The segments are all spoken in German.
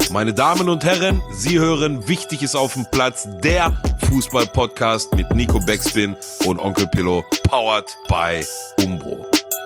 Meine Damen und Herren, Sie hören Wichtig ist auf dem Platz, der Fußball-Podcast mit Nico Backspin und Onkel Pillow, powered by Umbro.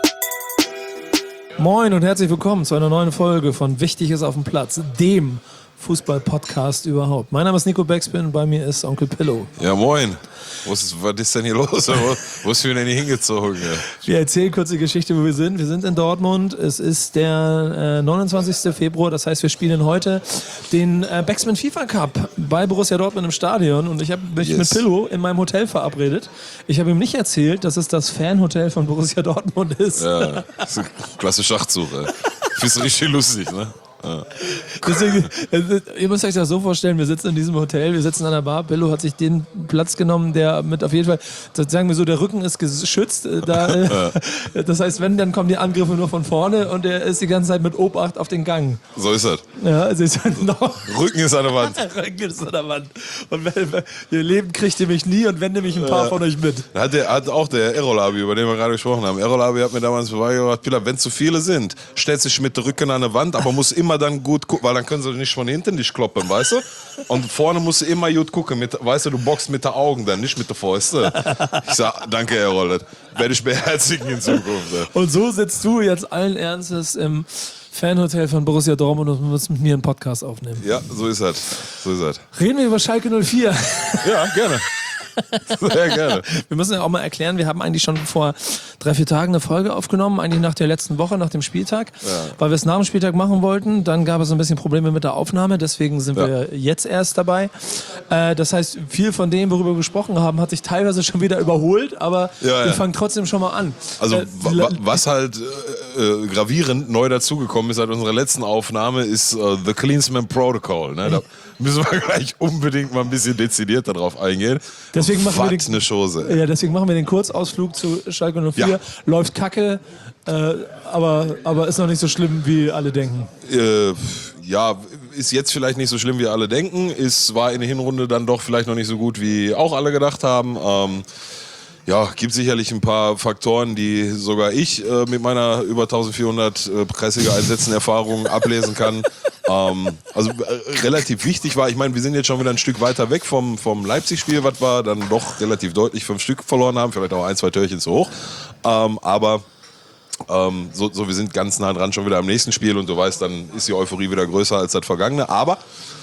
Moin und herzlich willkommen zu einer neuen Folge von Wichtig ist auf dem Platz, dem Fußball-Podcast überhaupt. Mein Name ist Nico Backspin, bei mir ist Onkel Pillow. Ja, moin. Was ist denn hier los? Wo ist denn hier hingezogen? Wir erzählen kurz die Geschichte, wo wir sind. Wir sind in Dortmund. Es ist der 29. Februar. Das heißt, wir spielen heute den Backspin FIFA Cup bei Borussia Dortmund im Stadion. Und ich habe mich mit Pillow in meinem Hotel verabredet. Ich habe ihm nicht erzählt, dass es das Fanhotel von Borussia Dortmund ist. Ja, das ist eine klasse Schachzug. Findest du richtig lustig, ne? Ja. Deswegen, ihr müsst euch das so vorstellen, wir sitzen in diesem Hotel, wir sitzen an der Bar, Pillow hat sich den Platz genommen, der mit auf jeden Fall, sagen wir so, der Rücken ist geschützt, das heißt, wenn, dann kommen die Angriffe nur von vorne und er ist die ganze Zeit mit Obacht auf den Gang. So ist das. Ja, also ist noch Rücken ist an der Wand. Rücken ist an der Wand. Und ihr Leben kriegt ihr mich nie und wenn nehme ich ein paar von euch mit. Hat auch der Errol-Abi, über den wir gerade gesprochen haben. Errol-Abi hat mir damals beigebracht, Pilla, wenn zu viele sind, stellt sich mit dem Rücken an der Wand, aber muss immer dann gut gucken, weil dann können sie nicht von hinten dich kloppen, weißt du? Und vorne musst du immer gut gucken, weißt du, du boxst mit den Augen dann, nicht mit den Fäusten. Ich sag, danke Errol, das werde ich beherzigen in Zukunft. Und so sitzt du jetzt allen Ernstes im Fanhotel von Borussia Dortmund und musst mit mir einen Podcast aufnehmen. Ja, so ist das. Reden wir über Schalke 04. Ja, gerne. Sehr gerne. Wir müssen ja auch mal erklären, wir haben eigentlich schon vor 3-4 Tagen eine Folge aufgenommen, eigentlich nach der letzten Woche, nach dem Spieltag, weil wir es nach dem Spieltag machen wollten. Dann gab es ein bisschen Probleme mit der Aufnahme, deswegen sind wir jetzt erst dabei. Das heißt, viel von dem, worüber wir gesprochen haben, hat sich teilweise schon wieder überholt, aber wir fangen trotzdem schon mal an. Also was halt gravierend neu dazugekommen ist seit unserer letzten Aufnahme, ist The Cleansman Protocol. Ne? Da müssen wir gleich unbedingt mal ein bisschen dezidiert darauf eingehen. Deswegen machen deswegen machen wir den Kurzausflug zu Schalke 04. Ja. Läuft kacke, aber ist noch nicht so schlimm, wie alle denken. Ja, ist jetzt vielleicht nicht so schlimm, wie alle denken. War in der Hinrunde dann doch vielleicht noch nicht so gut, wie auch alle gedacht haben. Ja, gibt sicherlich ein paar Faktoren, die sogar ich mit meiner über 1400 Kreisliga-Einsätzen Erfahrung ablesen kann. Also relativ wichtig war, ich meine, wir sind jetzt schon wieder ein Stück weiter weg vom Leipzig-Spiel, was wir dann doch relativ deutlich 5 Stück verloren haben, vielleicht auch 1-2 Törchen zu hoch. Aber wir sind ganz nah dran schon wieder am nächsten Spiel und du weißt, dann ist die Euphorie wieder größer als das vergangene. Aber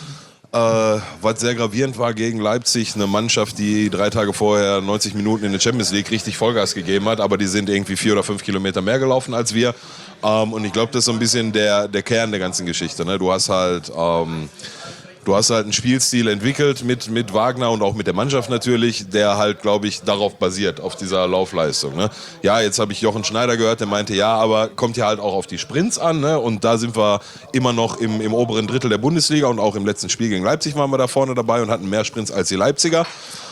was sehr gravierend war gegen Leipzig, eine Mannschaft, die 3 Tage vorher 90 Minuten in der Champions League richtig Vollgas gegeben hat, aber die sind irgendwie 4 oder 5 Kilometer mehr gelaufen als wir. Und ich glaube, das ist so ein bisschen der Kern der ganzen Geschichte. Ne? Du hast halt einen Spielstil entwickelt mit Wagner und auch mit der Mannschaft natürlich, der halt, glaube ich, darauf basiert, auf dieser Laufleistung. Ne? Ja, jetzt habe ich Jochen Schneider gehört, der meinte, ja, aber kommt ja halt auch auf die Sprints an. Ne? Und da sind wir immer noch im oberen Drittel der Bundesliga und auch im letzten Spiel gegen Leipzig waren wir da vorne dabei und hatten mehr Sprints als die Leipziger.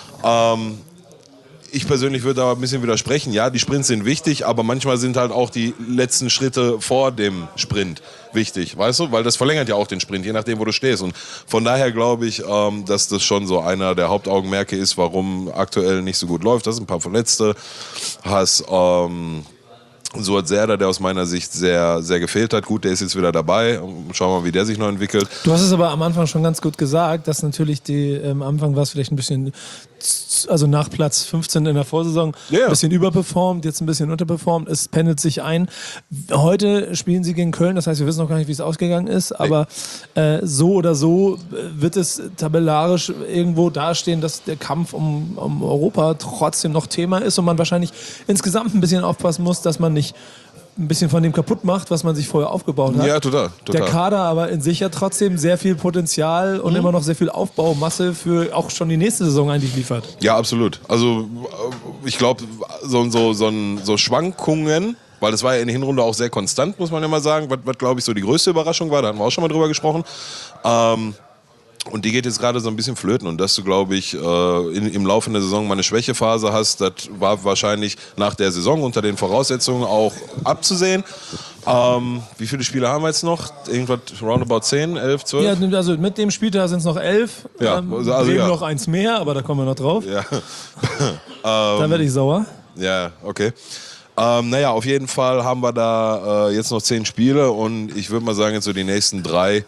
Ich persönlich würde aber ein bisschen widersprechen. Ja, die Sprints sind wichtig, aber manchmal sind halt auch die letzten Schritte vor dem Sprint wichtig, weißt du? Weil das verlängert ja auch den Sprint, je nachdem, wo du stehst. Und von daher glaube ich, dass das schon so einer der Hauptaugenmerke ist, warum aktuell nicht so gut läuft. Das sind ein paar Verletzte. Hast Suat Serdar, der aus meiner Sicht sehr, sehr gefehlt hat. Gut, der ist jetzt wieder dabei. Schauen wir mal, wie der sich noch entwickelt. Du hast es aber am Anfang schon ganz gut gesagt, dass natürlich am Anfang war es vielleicht ein bisschen, also nach Platz 15 in der Vorsaison, ein bisschen überperformt, jetzt ein bisschen unterperformt. Es pendelt sich ein. Heute spielen sie gegen Köln, das heißt, wir wissen noch gar nicht, wie es ausgegangen ist, aber so oder so wird es tabellarisch irgendwo dastehen, dass der Kampf um Europa trotzdem noch Thema ist und man wahrscheinlich insgesamt ein bisschen aufpassen muss, dass man nicht ein bisschen von dem kaputt macht, was man sich vorher aufgebaut hat. Ja, total. Der Kader aber in sich ja trotzdem sehr viel Potenzial und immer noch sehr viel Aufbaumasse für auch schon die nächste Saison eigentlich liefert. Ja, absolut. Also ich glaube, so Schwankungen, weil das war ja in der Hinrunde auch sehr konstant, muss man ja mal sagen, was glaube ich so die größte Überraschung war, da hatten wir auch schon mal drüber gesprochen. Und die geht jetzt gerade so ein bisschen flöten. Und dass du, glaube ich, im Laufe der Saison mal eine Schwächephase hast, das war wahrscheinlich nach der Saison unter den Voraussetzungen auch abzusehen. Wie viele Spiele haben wir jetzt noch? Irgendwas roundabout 10, 11, 12? Ja, also mit dem Spieltag sind es noch 11. Ja, noch eins mehr, aber da kommen wir noch drauf. Ja. Dann werde ich sauer. Ja, okay. Naja, auf jeden Fall haben wir da jetzt noch 10 Spiele und ich würde mal sagen, jetzt so die nächsten 3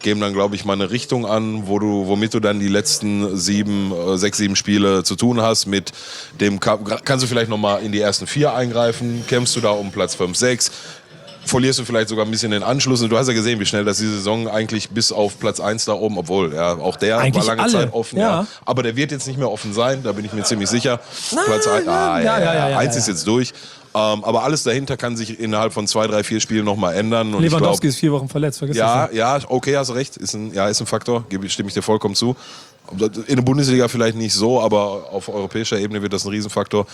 geben dann, glaube ich, mal eine Richtung an, womit du dann die letzten 6, 7 Spiele zu tun hast. Mit dem kannst du vielleicht nochmal in die ersten 4 eingreifen, kämpfst du da um Platz 5, 6. Verlierst du vielleicht sogar ein bisschen den Anschluss. Und du hast ja gesehen, wie schnell das die Saison eigentlich bis auf Platz 1 da oben, obwohl ja auch der eigentlich war lange alle. Zeit offen. Ja. Ja. Aber der wird jetzt nicht mehr offen sein, da bin ich mir ziemlich sicher. Nein, Platz 1, eins ist ja. jetzt durch. Aber alles dahinter kann sich innerhalb von 2, 3, 4 Spielen nochmal ändern. Und Lewandowski ist 4 Wochen verletzt, vergiss das nicht. Ja, okay, hast recht. Ist ein Faktor, stimme ich dir vollkommen zu. In der Bundesliga vielleicht nicht so, aber auf europäischer Ebene wird das ein Riesenfaktor.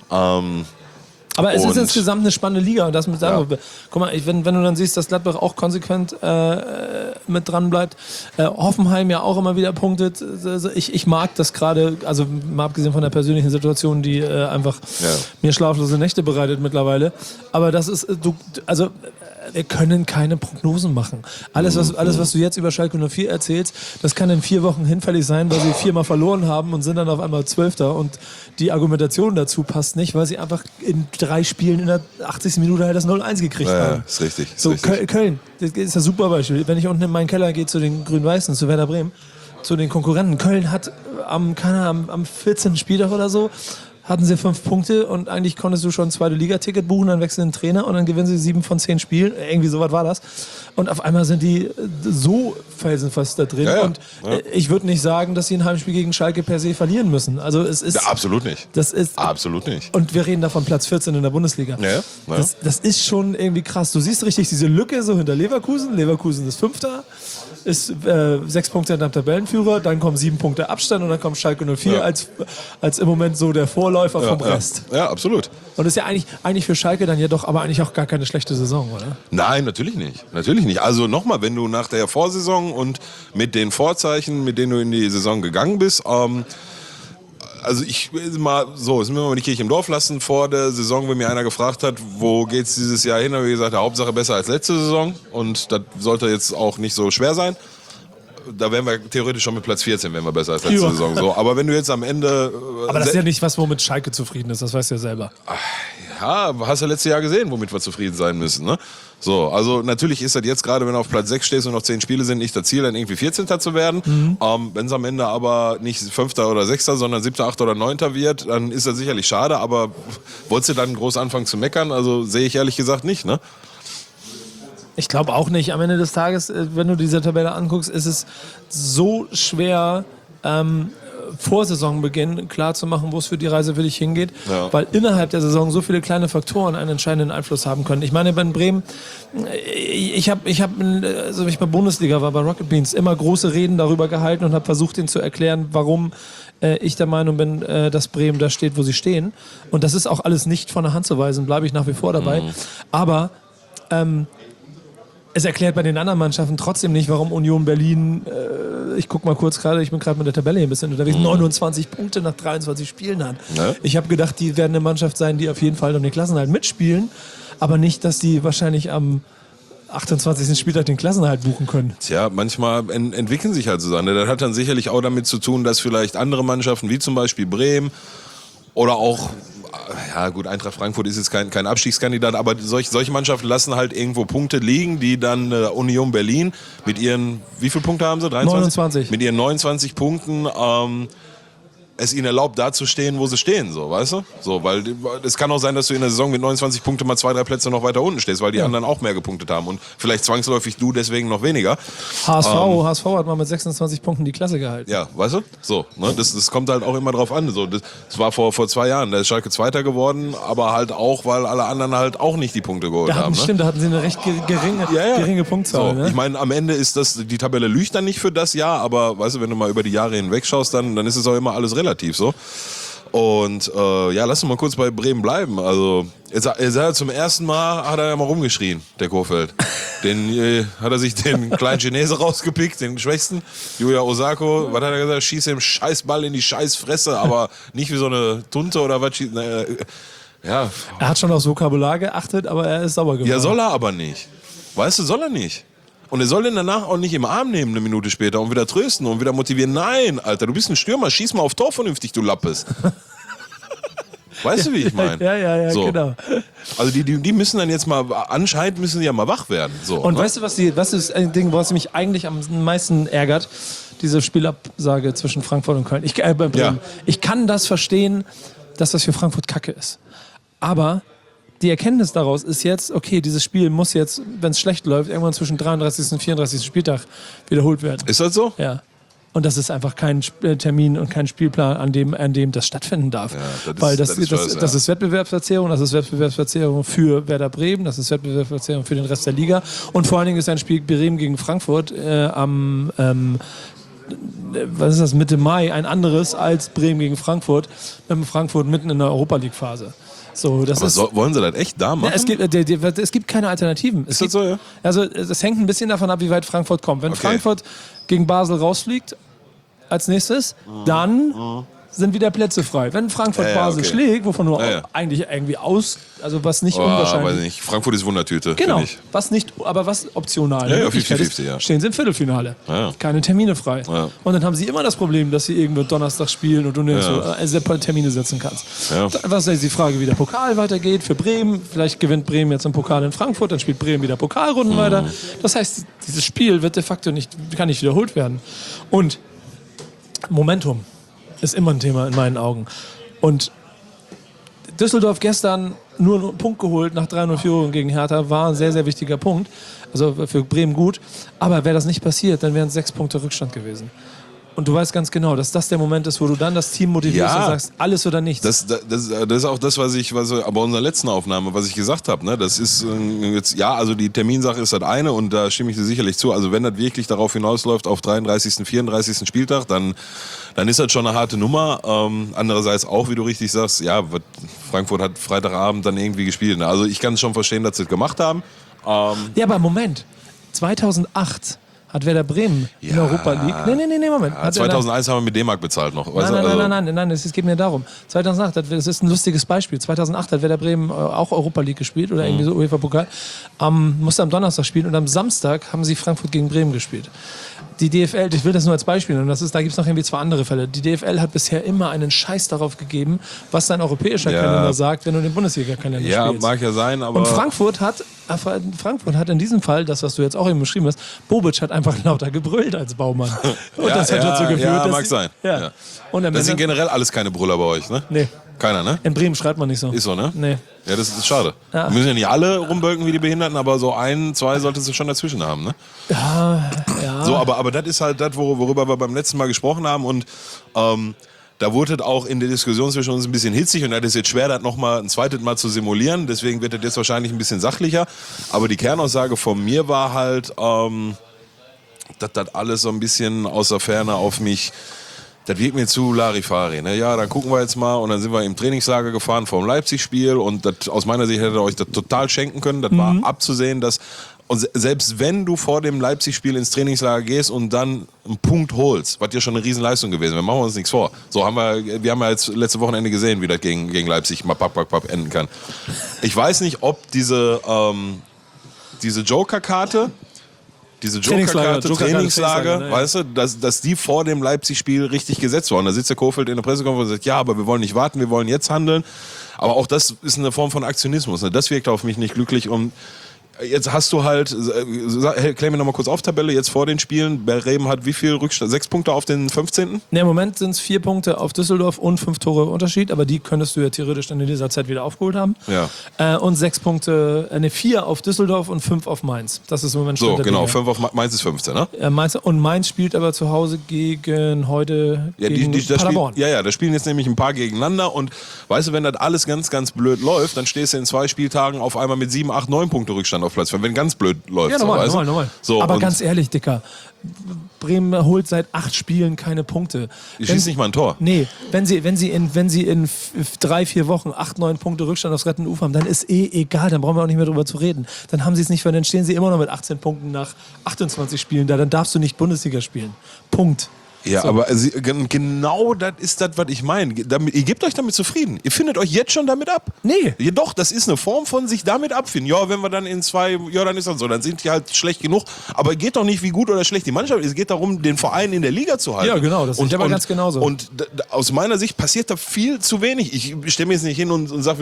Aber es ist insgesamt eine spannende Liga. Und das mit guck mal, wenn du dann siehst, dass Gladbach auch konsequent mit dran bleibt, Hoffenheim ja auch immer wieder punktet. Ich mag das gerade, also mal abgesehen von der persönlichen Situation, die einfach mir schlaflose Nächte bereitet mittlerweile. Aber das ist, wir können keine Prognosen machen. Alles, was du jetzt über Schalke 04 erzählst, das kann in 4 Wochen hinfällig sein, weil sie 4-mal verloren haben und sind dann auf einmal 12. Und die Argumentation dazu passt nicht, weil sie einfach in 3 Spielen in der 80. Minute halt das 0-1 gekriegt haben. Ist richtig. So, richtig. Köln, das ist ein super Beispiel. Wenn ich unten in meinen Keller gehe zu den Grün-Weißen, zu Werder Bremen, zu den Konkurrenten. Köln hat am 14. Spieltag oder so hatten sie 5 Punkte und eigentlich konntest du schon ein 2. Liga-Ticket buchen, dann wechseln den Trainer und dann gewinnen sie 7 von 10 Spielen. Irgendwie sowas war das. Und auf einmal sind die so felsenfest da drin. Und ich würde nicht sagen, dass sie ein Heimspiel gegen Schalke per se verlieren müssen. Also es ist... Ja, absolut nicht. Das ist, absolut nicht. Und wir reden da von Platz 14 in der Bundesliga. Das ist schon irgendwie krass. Du siehst richtig diese Lücke so hinter Leverkusen. Leverkusen ist 5. ist 6 Punkte hinterm Tabellenführer, dann kommen 7 Punkte Abstand und dann kommt Schalke 04 als im Moment so der Vorläufer vom Rest. Ja, absolut. Und das ist ja eigentlich für Schalke dann ja doch aber eigentlich auch gar keine schlechte Saison, oder? Nein, natürlich nicht. Natürlich nicht. Also nochmal, wenn du nach der Vorsaison und mit den Vorzeichen, mit denen du in die Saison gegangen bist, also ich mal so, das müssen wir mal die Kirche im Dorf lassen. Vor der Saison, wenn mir einer gefragt hat, wo geht's dieses Jahr hin, habe ich gesagt, Hauptsache besser als letzte Saison. Und das sollte jetzt auch nicht so schwer sein. Da wären wir theoretisch schon mit Platz 14, wären wir besser als letzte Saison. So. Aber wenn du jetzt am Ende... aber das ist ja nicht was, womit Schalke zufrieden ist, das weißt du ja selber. Ja, hast du letztes Jahr gesehen, womit wir zufrieden sein müssen, ne? So, also natürlich ist das jetzt gerade, wenn du auf Platz 6 stehst und noch 10 Spiele sind, nicht das Ziel, dann irgendwie 14. zu werden. Wenn es am Ende aber nicht 5. oder 6., sondern 7., 8. oder 9. wird, dann ist das sicherlich schade, aber wolltest du dann groß anfangen zu meckern? Also sehe ich ehrlich gesagt nicht, ne? Ich glaube auch nicht. Am Ende des Tages, wenn du diese Tabelle anguckst, ist es so schwer, vor Saisonbeginn klarzumachen, wo es für die Reise für dich hingeht, weil innerhalb der Saison so viele kleine Faktoren einen entscheidenden Einfluss haben können. Ich meine, bei Bremen, ich hab, also ich bei Bundesliga war, bei Rocket Beans, immer große Reden darüber gehalten und habe versucht, ihnen zu erklären, warum ich der Meinung bin, dass Bremen da steht, wo sie stehen. Und das ist auch alles nicht von der Hand zu weisen, bleibe ich nach wie vor dabei. Aber es erklärt bei den anderen Mannschaften trotzdem nicht, warum Union Berlin, ich guck mal kurz gerade, ich bin gerade mit der Tabelle hier ein bisschen unterwegs, 29 Punkte nach 23 Spielen hat. Ja. Ich habe gedacht, die werden eine Mannschaft sein, die auf jeden Fall um den Klassenerhalt mitspielen, aber nicht, dass die wahrscheinlich am 28. Spieltag den Klassenerhalt buchen können. Tja, manchmal entwickeln sich halt so Sachen. Das hat dann sicherlich auch damit zu tun, dass vielleicht andere Mannschaften, wie zum Beispiel Bremen oder auch, ja gut, Eintracht Frankfurt ist jetzt kein Abstiegskandidat, aber solche Mannschaften lassen halt irgendwo Punkte liegen, die dann Union Berlin mit ihren, wie viele Punkte haben sie? 29. Mit ihren 29 Punkten es ihnen erlaubt, da zu stehen, wo sie stehen, so, weißt du? So, weil es kann auch sein, dass du in der Saison mit 29 Punkten mal 2, 3 Plätze noch weiter unten stehst, weil die anderen auch mehr gepunktet haben und vielleicht zwangsläufig du deswegen noch weniger. HSV hat mal mit 26 Punkten die Klasse gehalten. Ja, weißt du? So, ne? Das kommt halt auch immer drauf an. So, das war vor 2 Jahren, da ist Schalke Zweiter geworden, aber halt auch, weil alle anderen halt auch nicht die Punkte geholt haben. Ne? Stimmt, da hatten sie eine recht geringe Punktzahl. So, ne? Ich meine, am Ende ist die Tabelle lügt dann nicht für das Jahr, aber weißt du, wenn du mal über die Jahre hinweg schaust, dann ist es auch immer alles relativ so. Und lass uns mal kurz bei Bremen bleiben. Also zum ersten Mal hat er ja mal rumgeschrien, der Kohfeldt. Hat er sich den kleinen Chinese rausgepickt, den schwächsten. Yuya Osako, was hat er gesagt? Schieß den Scheißball in die Scheißfresse, aber nicht wie so eine Tunte oder was. Ja. Er hat schon aufs Vokabular geachtet, aber er ist sauber geworden. Ja, soll er aber nicht. Weißt du, soll er nicht. Und er soll den danach auch nicht im Arm nehmen, eine Minute später, und wieder trösten und wieder motivieren. Nein, Alter, du bist ein Stürmer, schieß mal auf Tor vernünftig, du Lappes. Weißt du, wie ich meine? Ja, so. Genau. Also die müssen dann jetzt mal, anscheinend müssen die ja mal wach werden. So, und weißt du, was ist ein Ding, was mich eigentlich am meisten ärgert? Diese Spielabsage zwischen Frankfurt und Köln. Ich kann das verstehen, dass das für Frankfurt Kacke ist. Aber die Erkenntnis daraus ist jetzt, okay, dieses Spiel muss jetzt, wenn es schlecht läuft, irgendwann zwischen 33. und 34. Spieltag wiederholt werden. Ist das so? Ja. Und das ist einfach kein Termin und kein Spielplan, an dem das stattfinden darf. Ja, weil das ist Wettbewerbsverzerrung, das ist Wettbewerbsverzerrung für Werder Bremen, das ist Wettbewerbsverzerrung für den Rest der Liga. Und vor allen Dingen ist ein Spiel Bremen gegen Frankfurt am was ist das, Mitte Mai ein anderes als Bremen gegen Frankfurt, mit Frankfurt mitten in der Europa-League-Phase. So, das aber wollen sie das echt da machen? Ja, es gibt keine Alternativen. Ist das so, ja? Also es hängt ein bisschen davon ab, wie weit Frankfurt kommt. Wenn Frankfurt gegen Basel rausfliegt als nächstes, dann sind wieder Plätze frei. Wenn Frankfurt Basel schlägt, wovon du eigentlich irgendwie also was nicht unwahrscheinlich. Weiß nicht. Frankfurt ist Wundertüte. Genau, was optional. Ja, 50-50, ja. Stehen sie im Viertelfinale. Ja. Keine Termine frei. Ja. Und dann haben sie immer das Problem, dass sie irgendwo Donnerstag spielen und du nirgendwo Termine setzen kannst. Ja. Was ist die Frage, wie der Pokal weitergeht für Bremen? Vielleicht gewinnt Bremen jetzt im Pokal in Frankfurt, dann spielt Bremen wieder Pokalrunden weiter. Das heißt, dieses Spiel wird de facto kann nicht wiederholt werden. Und Momentum ist immer ein Thema in meinen Augen. Und Düsseldorf gestern nur einen Punkt geholt nach 3-0 Führung gegen Hertha, war ein sehr, sehr wichtiger Punkt. Also für Bremen gut. Aber wäre das nicht passiert, dann wären es 6 Punkte Rückstand gewesen. Und du weißt ganz genau, dass das der Moment ist, wo du dann das Team motivierst und sagst, alles oder nichts. Das ist auch das, was bei unserer letzten Aufnahme, was ich gesagt habe. Ne? Das ist jetzt, also die Terminsache ist das eine und da stimme ich dir sicherlich zu. Also wenn das wirklich darauf hinausläuft auf 33., 34. Spieltag, dann ist das schon eine harte Nummer. Andererseits auch, wie du richtig sagst, Frankfurt hat Freitagabend dann irgendwie gespielt. Ne? Also ich kann es schon verstehen, dass sie es gemacht haben. Ja, aber Moment. 2008 hat Werder Bremen in der Europa League. Nee, Moment. 2001 haben wir mit D-Mark bezahlt noch. Nein, es geht mir darum. 2008, das ist ein lustiges Beispiel. 2008 hat Werder Bremen auch Europa League gespielt oder irgendwie so UEFA-Pokal. Musste am Donnerstag spielen und am Samstag haben sie Frankfurt gegen Bremen gespielt. Die DFL, ich will das nur als Beispiel nehmen, da gibt es noch irgendwie 2 andere Fälle. Die DFL hat bisher immer einen Scheiß darauf gegeben, was dein europäischer Kalender sagt, wenn du den Bundesliga-Kalender spielst. Ja, mag ja sein, aber... Und Frankfurt hat in diesem Fall, das, was du jetzt auch eben beschrieben hast, Bobic hat einfach lauter gebrüllt als Baumann. Und das hat dazu geführt, dass... mag sein. Ja. Und das sind generell alles keine Brüller bei euch, ne? Nee. Keiner, ne? In Bremen schreibt man nicht so. Ist so, ne? Nee. Ja, das ist schade. Ja. Wir müssen ja nicht alle rumbölken wie die Behinderten, aber so 1, 2 solltest du schon dazwischen haben, ne? Ja. So, aber das ist halt das, worüber wir beim letzten Mal gesprochen haben und da wurde auch in der Diskussion zwischen uns ein bisschen hitzig und das ist jetzt schwer, das nochmal ein zweites Mal zu simulieren, deswegen wird das jetzt wahrscheinlich ein bisschen sachlicher, aber die Kernaussage von mir war halt, dass das alles so ein bisschen aus der Ferne auf mich... Das wirkt mir zu Larifari. Ne? Ja, dann gucken wir jetzt mal und dann sind wir im Trainingslager gefahren vor dem Leipzig-Spiel und das, aus meiner Sicht hätte ihr euch das total schenken können. Das war abzusehen, dass und selbst wenn du vor dem Leipzig-Spiel ins Trainingslager gehst und dann einen Punkt holst, was ja schon eine Riesenleistung gewesen wäre, machen wir uns nichts vor. So wir haben ja jetzt letzte Wochenende gesehen, wie das gegen Leipzig mal papp enden kann. Ich weiß nicht, ob diese Joker-Karte, Trainingslager, ne? weißt du, dass die vor dem Leipzig-Spiel richtig gesetzt waren. Da sitzt der Kofeld in der Pressekonferenz und sagt, ja, aber wir wollen nicht warten, wir wollen jetzt handeln. Aber auch das ist eine Form von Aktionismus. Ne? Das wirkt auf mich nicht glücklich. Und jetzt hast du halt, klär mir nochmal kurz auf Tabelle, jetzt vor den Spielen, Bremen hat wie viel Rückstand? 6 Punkte auf den 15.? Ne, im Moment sind es 4 Punkte auf Düsseldorf und 5 Tore Unterschied, aber die könntest du ja theoretisch dann in dieser Zeit wieder aufgeholt haben. Ja. Und 4 auf Düsseldorf und 5 auf Mainz. Das ist im Moment so, genau, 5 auf Mainz ist 15, ne? Und Mainz spielt aber zu Hause gegen Paderborn. Da spielen jetzt nämlich ein paar gegeneinander und weißt du, wenn das alles ganz, ganz blöd läuft, dann stehst du in 2 Spieltagen auf einmal mit 7, 8, 9 Punkte Rückstand auf Platz 5, wenn ganz blöd läuft. Ja, normal. So, aber ganz ehrlich, Dicker, Bremen holt seit 8 Spielen keine Punkte. Die schießt nicht mal ein Tor. Nee, wenn sie in 3-4 Wochen 8, 9 Punkte Rückstand aufs rettende Ufer haben, dann ist egal, dann brauchen wir auch nicht mehr drüber zu reden. Dann haben sie es nicht, weil dann stehen sie immer noch mit 18 Punkten nach 28 Spielen da, dann darfst du nicht Bundesliga spielen. Punkt. Ja, So. aber genau das ist das, was ich meine. Ihr gebt euch damit zufrieden. Ihr findet euch jetzt schon damit ab. Nee. Jedoch, das ist eine Form von sich damit abfinden. Ja, wenn wir dann in 2, ja, dann ist das so. Dann sind die halt schlecht genug. Aber es geht doch nicht, wie gut oder schlecht die Mannschaft ist. Es geht darum, den Verein in der Liga zu halten. Ja, genau. Das ist aber ganz genauso. Und aus meiner Sicht passiert da viel zu wenig. Ich stelle mir jetzt nicht hin und sage,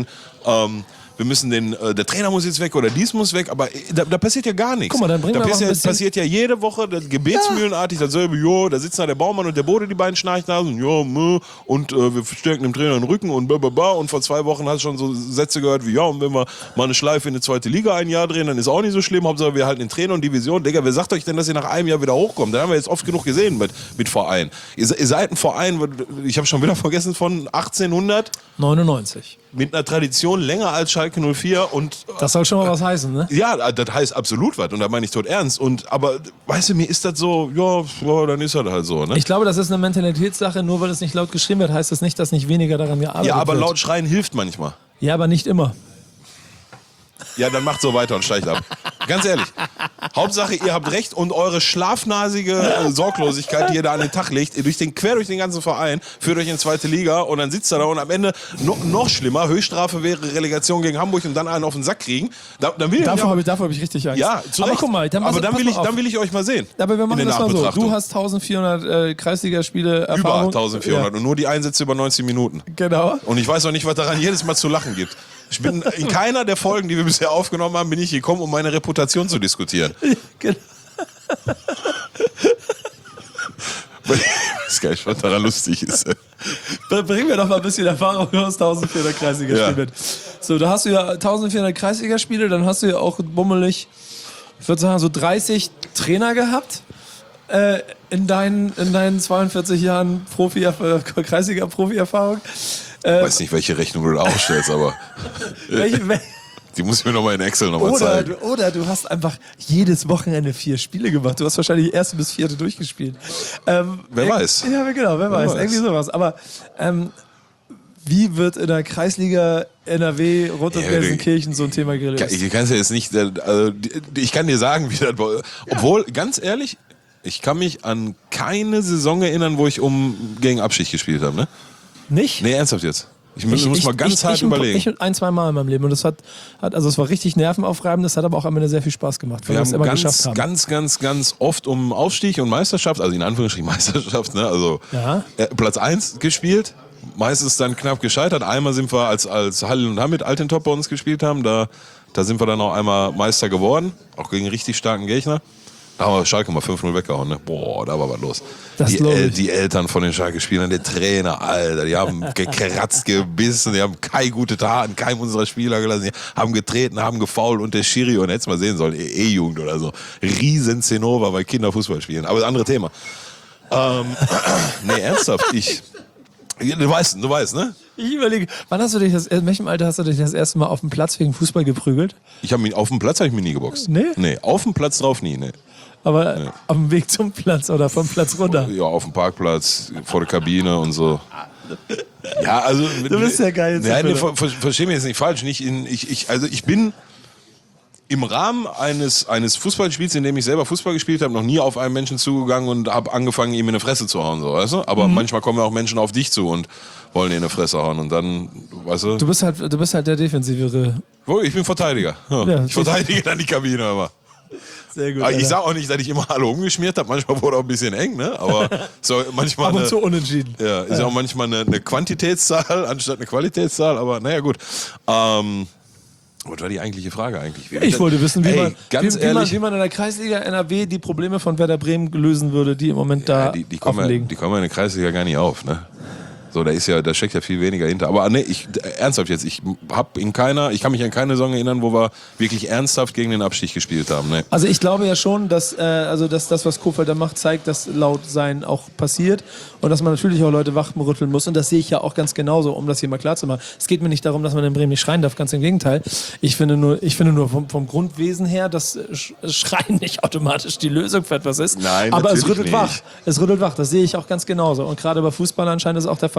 der Trainer muss jetzt weg oder dies muss weg, aber da passiert ja gar nichts. Guck mal, dann bringen wir mal ein bisschen... passiert ja jede Woche gebetsmühlenartig dasselbe, da sitzen da der Baumann und der Bode, die beiden Schnarchnasen, und wir stärken dem Trainer den Rücken und blablabla, und vor 2 Wochen hast du schon so Sätze gehört wie, und wenn wir mal eine Schleife in die 2. Liga ein Jahr drehen, dann ist auch nicht so schlimm, Hauptsache wir halten den Trainer und Division. Digga, wer sagt euch denn, dass ihr nach einem Jahr wieder hochkommt? Das haben wir jetzt oft genug gesehen mit Verein. Ihr seid ein Verein, ich habe schon wieder vergessen, von 1899. Mit einer Tradition länger als Schalke 04 und... Das soll schon mal was heißen, ne? Ja, das heißt absolut was und da meine ich tot ernst. Aber, weißt du, mir ist das so, ja, dann ist das halt so, ne? Ich glaube, das ist eine Mentalitätssache. Nur weil es nicht laut geschrieben wird, heißt das nicht, dass nicht weniger daran gearbeitet wird. Ja, aber laut schreien hilft manchmal. Ja, aber nicht immer. Ja, dann macht so weiter und steigt ab. Ganz ehrlich. Hauptsache, ihr habt recht und eure schlafnasige Sorglosigkeit, die ihr da an den Tag legt, quer durch den ganzen Verein, führt euch in 2. Liga und dann sitzt er da und am Ende noch schlimmer, Höchststrafe wäre Relegation gegen Hamburg und dann einen auf den Sack kriegen. Dann will davor habe ich richtig Angst. Ja, aber guck mal, dann will ich euch mal sehen. Aber wir machen das mal so. Du hast 1400 Kreisligaspiele Erfahrung. Über 1400 und nur die Einsätze über 90 Minuten. Genau. Und ich weiß auch nicht, was daran jedes Mal zu lachen gibt. Ich bin in keiner der Folgen, die wir bisher aufgenommen haben, bin ich gekommen, um meine Reputation zu diskutieren. Genau. Das ist geil, was daran lustig ist. Bringen wir doch mal ein bisschen Erfahrung aus 1400 Kreisligaspielen mit. So, da hast du ja 1400 Kreisligaspiele, dann hast du ja auch bummelig, ich würde sagen, so 30 Trainer gehabt. In deinen 42 Jahren Kreisliga-Profi-Erfahrung. Ich weiß nicht, welche Rechnung du da aufstellst, aber die muss ich mir nochmal in Excel nochmal zeigen. Oder du hast einfach jedes Wochenende 4 Spiele gemacht. Du hast wahrscheinlich 1. bis 4. durchgespielt. Wer weiß. Ja, genau, wer weiß. Irgendwie sowas. Aber wie wird in der Kreisliga NRW rund um Gelsenkirchen so ein Thema gelöst? Ich kann es ja jetzt nicht, also ich kann dir sagen, wie das war. Obwohl, ganz ehrlich, ich kann mich an keine Saison erinnern, wo ich gegen Abschied gespielt habe, ne? Nicht? Nee, ernsthaft jetzt. Ich muss mal ganz hart überlegen. Ich 1-2 Mal in meinem Leben und es war richtig nervenaufreibend, das hat aber auch am Ende sehr viel Spaß gemacht, weil wir es immer geschafft haben. Ganz oft um Aufstieg und Meisterschaft, also in Anführungsstrichen Meisterschaft, ne? Also Platz 1 gespielt, meistens dann knapp gescheitert. Einmal sind wir, als Hall und Hamid Altentop bei uns gespielt haben, da sind wir dann auch einmal Meister geworden, auch gegen einen richtig starken Gegner. Da haben wir Schalke mal 5-0 weggehauen, ne? Boah, da war was los. Die Eltern von den Schalke-Spielern, der Trainer, Alter, die haben gekratzt, gebissen, die haben keine gute Taten, keinem unserer Spieler gelassen, die haben getreten, haben gefoult und der Schiri, und hättest mal sehen sollen, E-Jugend oder so. Riesen Zinnober bei Kinderfußball spielen. Aber das andere Thema. Nee, ernsthaft, du weißt, ne? Ich überlege, in welchem Alter hast du dich das erste Mal auf dem Platz wegen Fußball geprügelt? Auf dem Platz habe ich mich nie geboxt. Nee? Nee, auf dem Platz drauf nie, nee. Aber auf dem Weg zum Platz oder vom Platz runter? Ja, auf dem Parkplatz, vor der Kabine und so. Ja, also... Du bist ja geil. Versteh mich jetzt nicht falsch. Ich bin im Rahmen eines Fußballspiels, in dem ich selber Fußball gespielt habe, noch nie auf einen Menschen zugegangen und habe angefangen, ihm in die Fresse zu hauen, so, weißt du? Aber manchmal kommen ja auch Menschen auf dich zu und wollen dir in die Fresse hauen und dann, weißt du... Du bist halt der defensivere... Ich bin Verteidiger. Ja, ich verteidige dann die Kabine immer. Sehr gut. Ich sage auch nicht, dass ich immer alle umgeschmiert habe. Manchmal wurde auch ein bisschen eng, ne? Aber so manchmal. Ab und zu unentschieden. Ja, ist ja auch manchmal eine Quantitätszahl anstatt eine Qualitätszahl. Aber naja, gut. Was war die eigentliche Frage eigentlich? Ich wollte wissen, wie man in der Kreisliga NRW die Probleme von Werder Bremen lösen würde, die im Moment da offenlegen. Die kommen ja in der Kreisliga gar nicht auf, ne? So, da steckt ja viel weniger hinter. Aber nee, ernsthaft jetzt, ich kann mich an keine Saison erinnern, wo wir wirklich ernsthaft gegen den Abstieg gespielt haben. Nee. Also ich glaube ja schon, dass das, was Kofeld da macht, zeigt, dass Lautsein auch passiert und dass man natürlich auch Leute wachrütteln muss. Und das sehe ich ja auch ganz genauso, um das hier mal klar zu machen. Es geht mir nicht darum, dass man in Bremen nicht schreien darf, ganz im Gegenteil. Ich finde nur vom Grundwesen her, dass Schreien nicht automatisch die Lösung für etwas ist. Nein, aber es rüttelt nicht. wach. Es rüttelt wach, das sehe ich auch ganz genauso. Und gerade bei Fußballern scheint es auch der Fall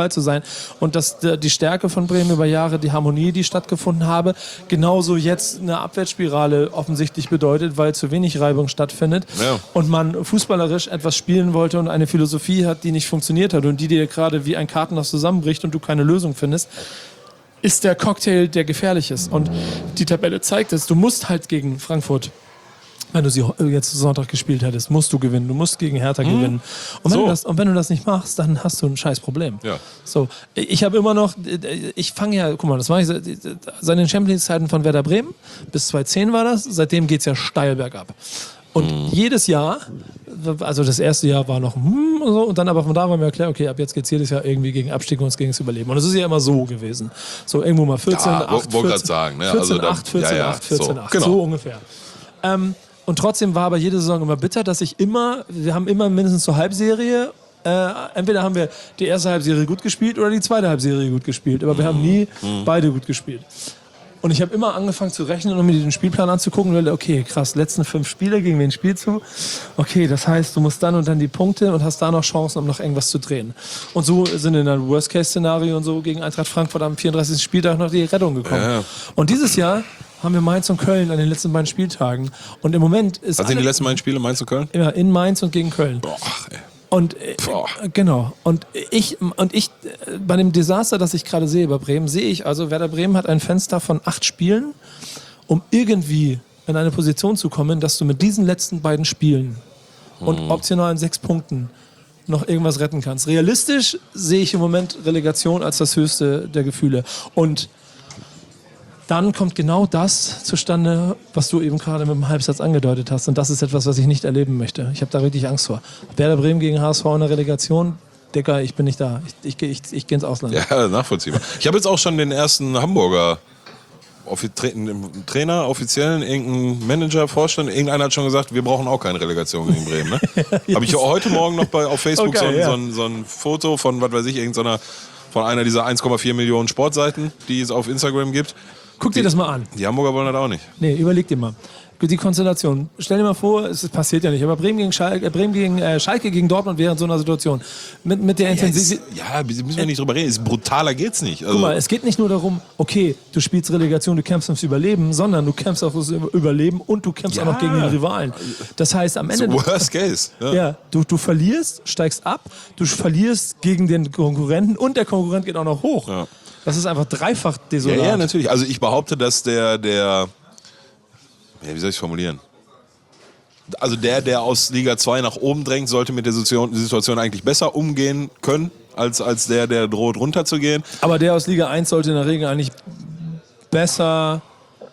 Fall zu sein. Und dass die Stärke von Bremen über Jahre, die Harmonie, die stattgefunden habe, genauso jetzt eine Abwärtsspirale offensichtlich bedeutet, weil zu wenig Reibung stattfindet und man fußballerisch etwas spielen wollte und eine Philosophie hat, die nicht funktioniert hat und die dir gerade wie ein Kartenhaus zusammenbricht und du keine Lösung findest, ist der Cocktail, der gefährlich ist. Und die Tabelle zeigt es, du musst halt gegen Frankfurt, wenn du sie jetzt Sonntag gespielt hättest, musst du gewinnen. Du musst gegen Hertha gewinnen. Und wenn du das nicht machst, dann hast du ein scheiß Problem. Ja. So, ich habe immer noch, ich fange ja, guck mal, das war ich seit den Champions League-Zeiten von Werder Bremen, bis 2010 war das, seitdem geht es ja steil bergab. Und jedes Jahr, also das erste Jahr war noch und so, und dann aber von da war mir klar, okay, ab jetzt geht es jedes Jahr irgendwie gegen Abstieg und gegen das Überleben. Und es ist ja immer so gewesen. So irgendwo mal 14, 8, 14, 8, genau. So ungefähr. Und trotzdem war aber jede Saison immer bitter, dass wir haben immer mindestens zur Halbserie, entweder haben wir die erste Halbserie gut gespielt oder die zweite Halbserie gut gespielt, aber wir haben nie beide gut gespielt. Und ich habe immer angefangen zu rechnen und mir den Spielplan anzugucken und dachte, okay, krass, letzten 5 Spiele, gegen wen spielst du? Okay, das heißt, du musst dann und dann die Punkte und hast da noch Chancen, um noch irgendwas zu drehen. Und so sind in einem Worst-Case-Szenario und so gegen Eintracht Frankfurt am 34. Spieltag noch die Rettung gekommen. Ja. Und dieses Jahr haben wir Mainz und Köln an den letzten beiden Spieltagen. Und im Moment ist... Was sind die letzten beiden Spiele, Mainz und Köln? Ja, in Mainz und gegen Köln. Boah, ey. Und genau. Und ich bei dem Desaster, das ich gerade sehe bei Bremen, sehe ich also, Werder Bremen hat ein Fenster von 8 Spielen, um irgendwie in eine Position zu kommen, dass du mit diesen letzten beiden Spielen und optionalen 6 Punkten noch irgendwas retten kannst. Realistisch sehe ich im Moment Relegation als das höchste der Gefühle. Und dann kommt genau das zustande, was du eben gerade mit dem Halbsatz angedeutet hast. Und das ist etwas, was ich nicht erleben möchte. Ich habe da richtig Angst vor. Werder Bremen gegen HSV in der Relegation, Digga, ich bin nicht da. Ich gehe ins Ausland. Ja, nachvollziehbar. Ich habe jetzt auch schon den ersten Hamburger Trainer, offiziellen, irgendein Manager, Vorstand, irgendeiner hat schon gesagt, wir brauchen auch keine Relegation gegen Bremen. Ne? Habe ich heute Morgen noch auf Facebook so ein Foto von, was weiß ich, von einer dieser 1,4 Millionen Sportseiten, die es auf Instagram gibt. Guck dir das mal an. Die Hamburger wollen das auch nicht. Nee, überleg dir mal. Die Konstellation. Stell dir mal vor, es passiert ja nicht, aber Bremen gegen Schalke gegen Dortmund wäre in so einer Situation. Mit der Intensität. Ja, müssen wir nicht drüber reden. Brutaler geht's nicht. Also guck mal, es geht nicht nur darum, okay, du spielst Relegation, du kämpfst ums Überleben, sondern du kämpfst auch ums Überleben und du kämpfst auch noch gegen den Rivalen. Das heißt, am Ende... Worst case. Ja, du verlierst, steigst ab, du verlierst gegen den Konkurrenten und der Konkurrent geht auch noch hoch. Ja. Das ist einfach dreifach desolat. Ja, natürlich. Also ich behaupte, dass wie soll ich es formulieren? Also der aus Liga 2 nach oben drängt, sollte mit der Situation eigentlich besser umgehen können, als der droht runterzugehen. Aber der aus Liga 1 sollte in der Regel eigentlich besser...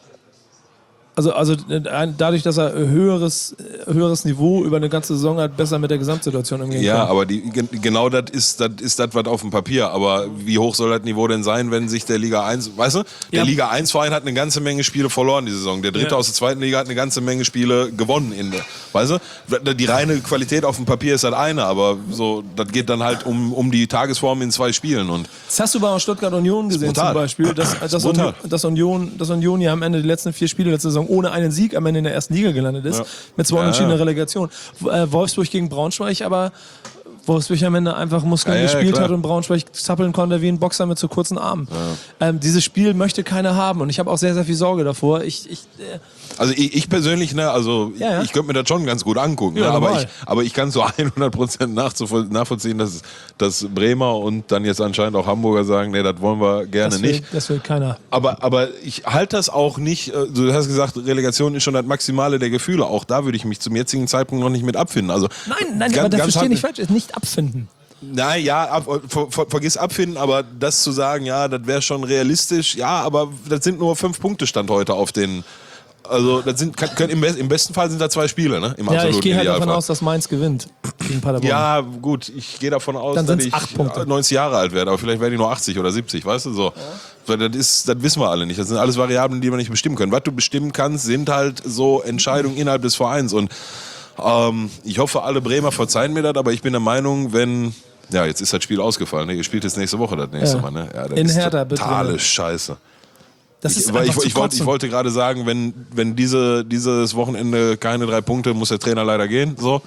Also dadurch, dass er höheres Niveau über eine ganze Saison hat, besser mit der Gesamtsituation umgehen kann. Ja, aber genau das ist das, was auf dem Papier. Aber wie hoch soll das Niveau denn sein, wenn sich der Liga 1, weißt du? Der Liga 1-Verein hat eine ganze Menge Spiele verloren die Saison. Der Dritte aus der zweiten Liga hat eine ganze Menge Spiele gewonnen. Weißt du? Die reine Qualität auf dem Papier ist das eine, aber so, das geht dann halt um die Tagesform in 2 Spielen. Und das hast du bei Stuttgart Union gesehen zum Beispiel. Dass Union ja am Ende die letzten 4 Spiele der Saison ohne einen Sieg am Ende in der ersten Liga gelandet ist, mit 2 unentschiedenen Relegation. Wolfsburg gegen Braunschweig, aber Wolfsburg am Ende einfach Muskeln gespielt hat und Braunschweig zappeln konnte wie ein Boxer mit so kurzen Armen. Ja. Dieses Spiel möchte keiner haben und ich habe auch sehr, sehr viel Sorge davor. Also ich persönlich, ne, ich könnte mir das schon ganz gut angucken, ja, ne, aber ich kann so 100% nachvollziehen, dass Bremer und dann jetzt anscheinend auch Hamburger sagen, nee, das wollen wir gerne nicht. Das will keiner. Aber ich halte das auch nicht, du hast gesagt, Relegation ist schon das Maximale der Gefühle, auch da würde ich mich zum jetzigen Zeitpunkt noch nicht mit abfinden. Also Nein, aber das verstehe ich nicht falsch, ist nicht abfinden. Nein, ja, vergiss abfinden, aber das zu sagen, ja, das wäre schon realistisch, ja, aber das sind nur 5 Punkte Stand heute auf den... Also das im besten Fall sind da 2 Spiele, ne? Im absoluten ich gehe halt davon aus, dass Mainz gewinnt gegen Paderborn. Ja, gut, ich gehe davon aus, dass ich 90 Jahre alt werde, aber vielleicht werde ich nur 80 oder 70, weißt du so. Ja. Das wissen wir alle nicht. Das sind alles Variablen, die wir nicht bestimmen können. Was du bestimmen kannst, sind halt so Entscheidungen innerhalb des Vereins. Und ich hoffe, alle Bremer verzeihen mir das, aber ich bin der Meinung, ja, jetzt ist das Spiel ausgefallen. Ne? Ihr spielt jetzt nächste Woche das nächste Mal. Ne? Ja, das in Hertha, bitte. Totale Scheiße. Ich wollte gerade sagen, wenn dieses Wochenende keine 3 Punkte, muss der Trainer leider gehen. So.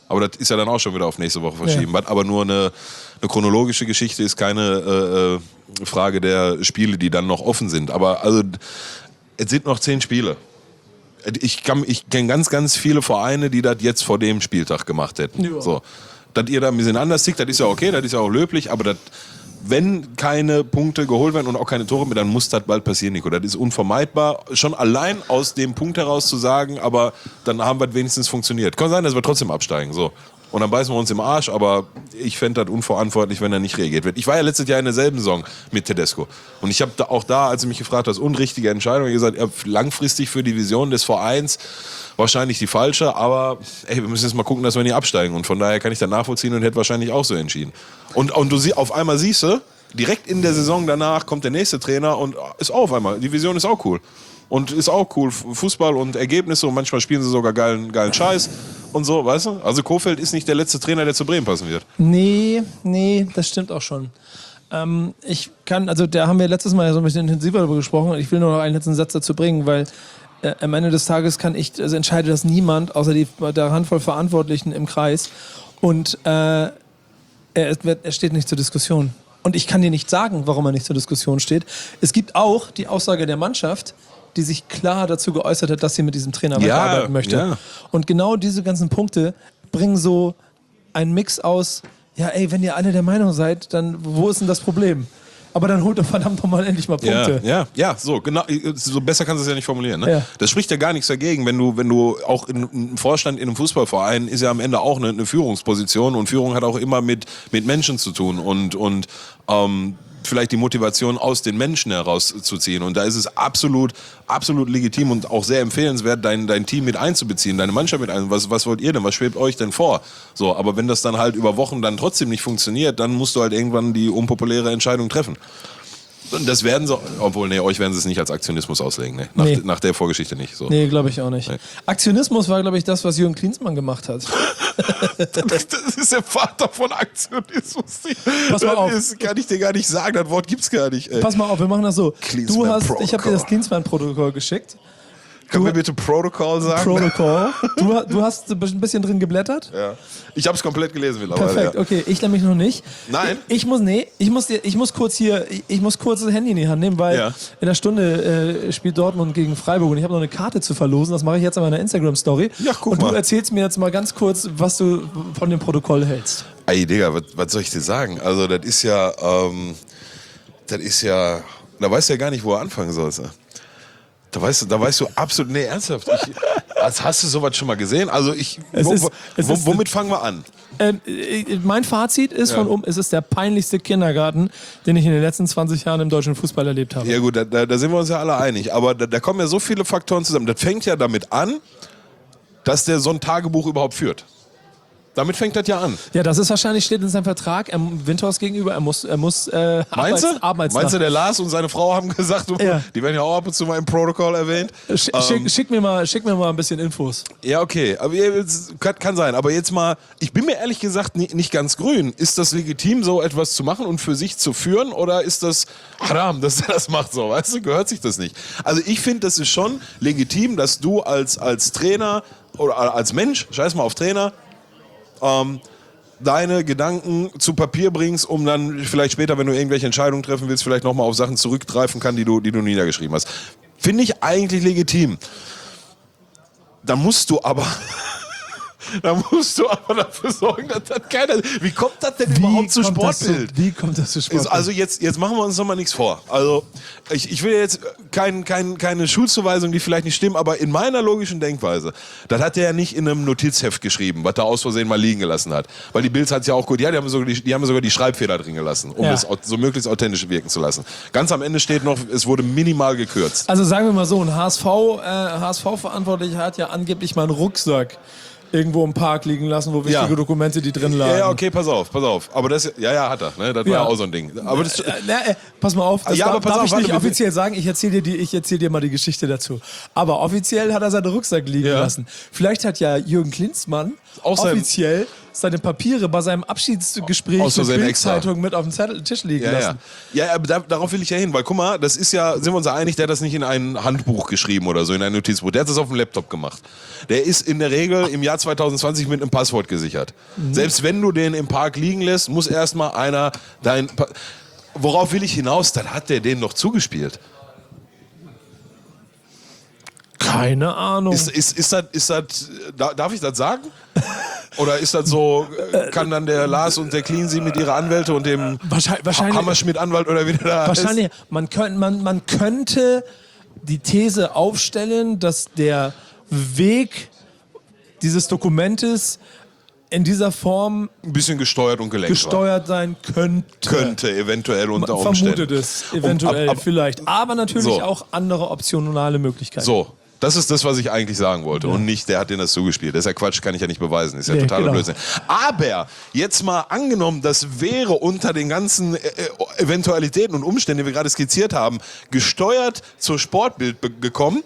Aber das ist ja dann auch schon wieder auf nächste Woche verschieben. Was aber nur eine chronologische Geschichte ist, keine Frage der Spiele, die dann noch offen sind. Aber also, es sind noch 10 Spiele. Ich kenne ganz, ganz viele Vereine, die das jetzt vor dem Spieltag gemacht hätten. Ja. So. Dass ihr da ein bisschen anders tickt, das ist ja okay, das ist ja auch löblich, aber das, wenn keine Punkte geholt werden und auch keine Tore mehr, dann muss das bald passieren, Nico. Das ist unvermeidbar. Schon allein aus dem Punkt heraus zu sagen, aber dann haben wir wenigstens funktioniert. Kann sein, dass wir trotzdem absteigen. So. Und dann beißen wir uns im Arsch, aber ich fände das unverantwortlich, wenn er nicht reagiert wird. Ich war ja letztes Jahr in derselben Saison mit Tedesco. Und ich habe auch da, als du mich gefragt hast, unrichtige Entscheidung, gesagt, langfristig für die Vision des Vereins wahrscheinlich die falsche, aber ey, wir müssen jetzt mal gucken, dass wir nicht absteigen. Und von daher kann ich das nachvollziehen und hätte wahrscheinlich auch so entschieden. Und du auf einmal siehst du, direkt in der Saison danach kommt der nächste Trainer und ist auch auf einmal, die Vision ist auch cool. Und ist auch cool, Fußball und Ergebnisse und manchmal spielen sie sogar geilen Scheiß und so, weißt du? Also Kohfeldt ist nicht der letzte Trainer, der zu Bremen passen wird. Nee, das stimmt auch schon. Da haben wir letztes Mal ja so ein bisschen intensiver darüber gesprochen und ich will nur noch einen letzten Satz dazu bringen, weil am Ende des Tages entscheidet das niemand, außer der Handvoll Verantwortlichen im Kreis und er steht nicht zur Diskussion. Und ich kann dir nicht sagen, warum er nicht zur Diskussion steht. Es gibt auch die Aussage der Mannschaft, die sich klar dazu geäußert hat, dass sie mit diesem Trainer weiterarbeiten möchte. Ja. Und genau diese ganzen Punkte bringen so einen Mix aus, ja ey, wenn ihr alle der Meinung seid, dann wo ist denn das Problem? Aber dann holt doch verdammt nochmal endlich mal Punkte. Ja, so, genau, so besser kannst du es ja nicht formulieren. Ne? Ja. Das spricht ja gar nichts dagegen, wenn du auch im Vorstand in einem Fußballverein ist ja am Ende auch eine Führungsposition und Führung hat auch immer mit Menschen zu tun und vielleicht die Motivation aus den Menschen herauszuziehen. Und da ist es absolut legitim und auch sehr empfehlenswert, dein Team mit einzubeziehen, deine Mannschaft mit einzubeziehen. Was wollt ihr denn? Was schwebt euch denn vor? So, aber wenn das dann halt über Wochen dann trotzdem nicht funktioniert, dann musst du halt irgendwann die unpopuläre Entscheidung treffen. Und das werden sie, euch werden sie es nicht als Aktionismus auslegen, ne? Nach der Vorgeschichte nicht. So. Nee, glaube ich auch nicht. Nee. Aktionismus war, glaube ich, das, was Jürgen Klinsmann gemacht hat. Das ist der Vater von Aktionismus. Pass mal auf. Das kann ich dir gar nicht sagen, das Wort gibt's gar nicht. Ey. Pass mal auf, wir machen das so. Ich habe dir das Klinsmann-Protokoll geschickt. Können wir bitte Protokoll sagen? Protokoll. Du hast ein bisschen drin geblättert? Ja. Ich habe es komplett gelesen mittlerweile. Perfekt, ja. Okay. Ich nämlich noch nicht. Nein? Ich muss kurz das Handy in die Hand nehmen, weil in der Stunde spielt Dortmund gegen Freiburg und ich habe noch eine Karte zu verlosen. Das mache ich jetzt in meiner Instagram-Story. Ja, guck und mal. Du erzählst mir jetzt mal ganz kurz, was du von dem Protokoll hältst. Ey, Digga, was soll ich dir sagen? Also, das ist ja, da weißt du ja gar nicht, wo er anfangen sollst. Da weißt du absolut, nee, ernsthaft. Hast du sowas schon mal gesehen? Also womit fangen wir an? Mein Fazit ist es ist der peinlichste Kindergarten, den ich in den letzten 20 Jahren im deutschen Fußball erlebt habe. Ja gut, da sind wir uns ja alle einig. Aber da kommen ja so viele Faktoren zusammen. Das fängt ja damit an, dass der so ein Tagebuch überhaupt führt. Damit fängt das ja an. Ja, das ist wahrscheinlich, steht in seinem Vertrag, Windhorst gegenüber, er muss Meinst du, der Lars und seine Frau haben gesagt, die werden ja auch ab und zu mal im Protokoll erwähnt. Schick mir mal ein bisschen Infos. Ja, okay, aber kann sein. Aber jetzt mal, ich bin mir ehrlich gesagt nicht ganz grün. Ist das legitim, so etwas zu machen und für sich zu führen? Oder ist das haram, dass er das macht so? Weißt du, gehört sich das nicht? Also ich finde, das ist schon legitim, dass du als Trainer oder als Mensch, scheiß mal auf Trainer, deine Gedanken zu Papier bringst, um dann vielleicht später, wenn du irgendwelche Entscheidungen treffen willst, vielleicht nochmal auf Sachen zurückgreifen kann, die du niedergeschrieben hast. Finde ich eigentlich legitim. Da musst du aber dafür sorgen, dass das keiner... Wie kommt das denn überhaupt zu Sportbild? Wie kommt das zu Sportbild? Also jetzt machen wir uns noch mal nichts vor. Also ich will jetzt keine Schulzuweisung, die vielleicht nicht stimmen, aber in meiner logischen Denkweise, das hat er ja nicht in einem Notizheft geschrieben, was er aus Versehen mal liegen gelassen hat. Weil die Bills hat es ja auch gut, die haben sogar die Schreibfehler drin gelassen, um es so möglichst authentisch wirken zu lassen. Ganz am Ende steht noch, es wurde minimal gekürzt. Also sagen wir mal so, ein HSV-Verantwortlicher hat ja angeblich mal einen Rucksack irgendwo im Park liegen lassen, wo wichtige Dokumente, die drin lagen. Ja, okay, pass auf. Aber das, hat er. Ne? Das war ja auch so ein Ding. Aber das, pass mal auf, das darf ich nicht offiziell sagen. Ich erzähl dir mal die Geschichte dazu. Aber offiziell hat er seinen Rucksack liegen lassen. Vielleicht hat ja Jürgen Klinsmann auch offiziell seine Papiere bei seinem Abschiedsgespräch Aus Versehen mit extra. Bildzeitung mit auf dem Tisch liegen lassen. Ja, aber darauf will ich ja hin, weil guck mal, das ist ja, sind wir uns ja einig, der hat das nicht in ein Handbuch geschrieben oder so, in ein Notizbuch. Der hat das auf dem Laptop gemacht. Der ist in der Regel im Jahr 2020 mit einem Passwort gesichert. Selbst wenn du den im Park liegen lässt, muss erstmal einer worauf will ich hinaus? Dann hat der den noch zugespielt. Keine Ahnung. Ist das, darf ich das sagen? Oder ist das so, kann dann der Lars und der Cleansy mit ihrer Anwälte und dem Hammerschmidt-Anwalt oder wie der da wahrscheinlich, ist? man könnte die These aufstellen, dass der Weg dieses Dokumentes in dieser Form ein bisschen gesteuert und gelenkt sein könnte. Könnte eventuell unter Man Umständen. vermutet es eventuell vielleicht. Aber natürlich So. auch andere optionale Möglichkeiten. So, das ist das, was ich eigentlich sagen wollte. Und nicht, der hat denen das zugespielt. Das ist ja Quatsch, kann ich ja nicht beweisen. Ist ja totaler Blödsinn. Aber jetzt mal angenommen, das wäre unter den ganzen Eventualitäten und Umständen, die wir gerade skizziert haben, gesteuert zur Sportbild gekommen.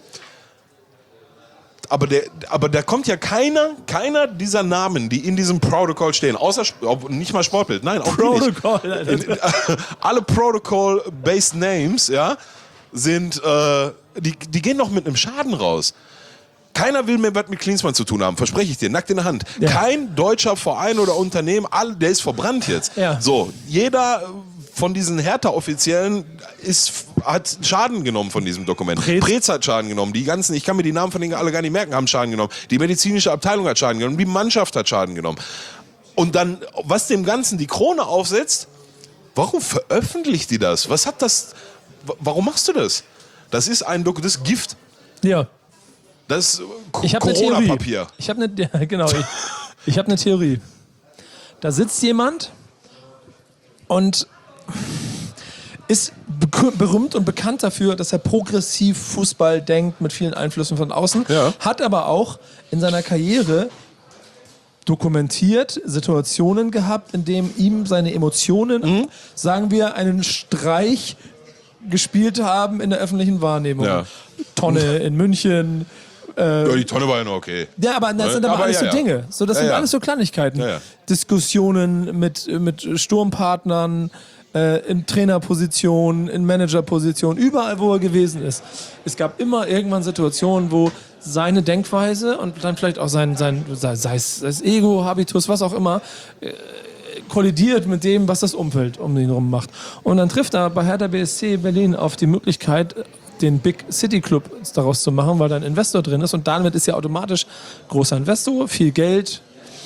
Aber da kommt ja keiner dieser Namen, die in diesem Protocol stehen, außer nicht mal Sportbild, nein, auch Protocol. alle Protocol-based Names, ja, sind, die gehen noch mit einem Schaden raus. Keiner will mehr was mit Klinsmann zu tun haben, verspreche ich dir, nackt in der Hand. Ja. Kein deutscher Verein oder Unternehmen, der ist verbrannt jetzt. Ja. So, jeder von diesen Hertha-Offiziellen hat Schaden genommen von diesem Dokument. Preetz hat Schaden genommen. Die ganzen, ich kann mir die Namen von denen alle gar nicht merken, haben Schaden genommen. Die medizinische Abteilung hat Schaden genommen. Die Mannschaft hat Schaden genommen. Und dann, was dem Ganzen die Krone aufsetzt, warum veröffentlicht die das? Was hat das? Warum machst du das? Das ist das ist Gift. Ja. Das ist Ich habe eine Theorie. Corona-Papier. Ich habe eine Theorie. Da sitzt jemand und ist berühmt und bekannt dafür, dass er progressiv Fußball denkt mit vielen Einflüssen von außen, hat aber auch in seiner Karriere dokumentiert Situationen gehabt, in denen ihm seine Emotionen, sagen wir, einen Streich gespielt haben in der öffentlichen Wahrnehmung. Ja. Tonne in München. Ja, die Tonne war ja noch okay. Ja, aber das sind aber alles so Dinge. So, das sind alles so Kleinigkeiten. Ja, ja. Diskussionen mit Sturmpartnern, in Trainerposition, in Managerposition, überall, wo er gewesen ist. Es gab immer irgendwann Situationen, wo seine Denkweise und dann vielleicht auch sei es Ego, Habitus, was auch immer, kollidiert mit dem, was das Umfeld um ihn herum macht. Und dann trifft er bei Hertha BSC Berlin auf die Möglichkeit, den Big City Club daraus zu machen, weil da ein Investor drin ist und damit ist ja automatisch großer Investor, viel Geld.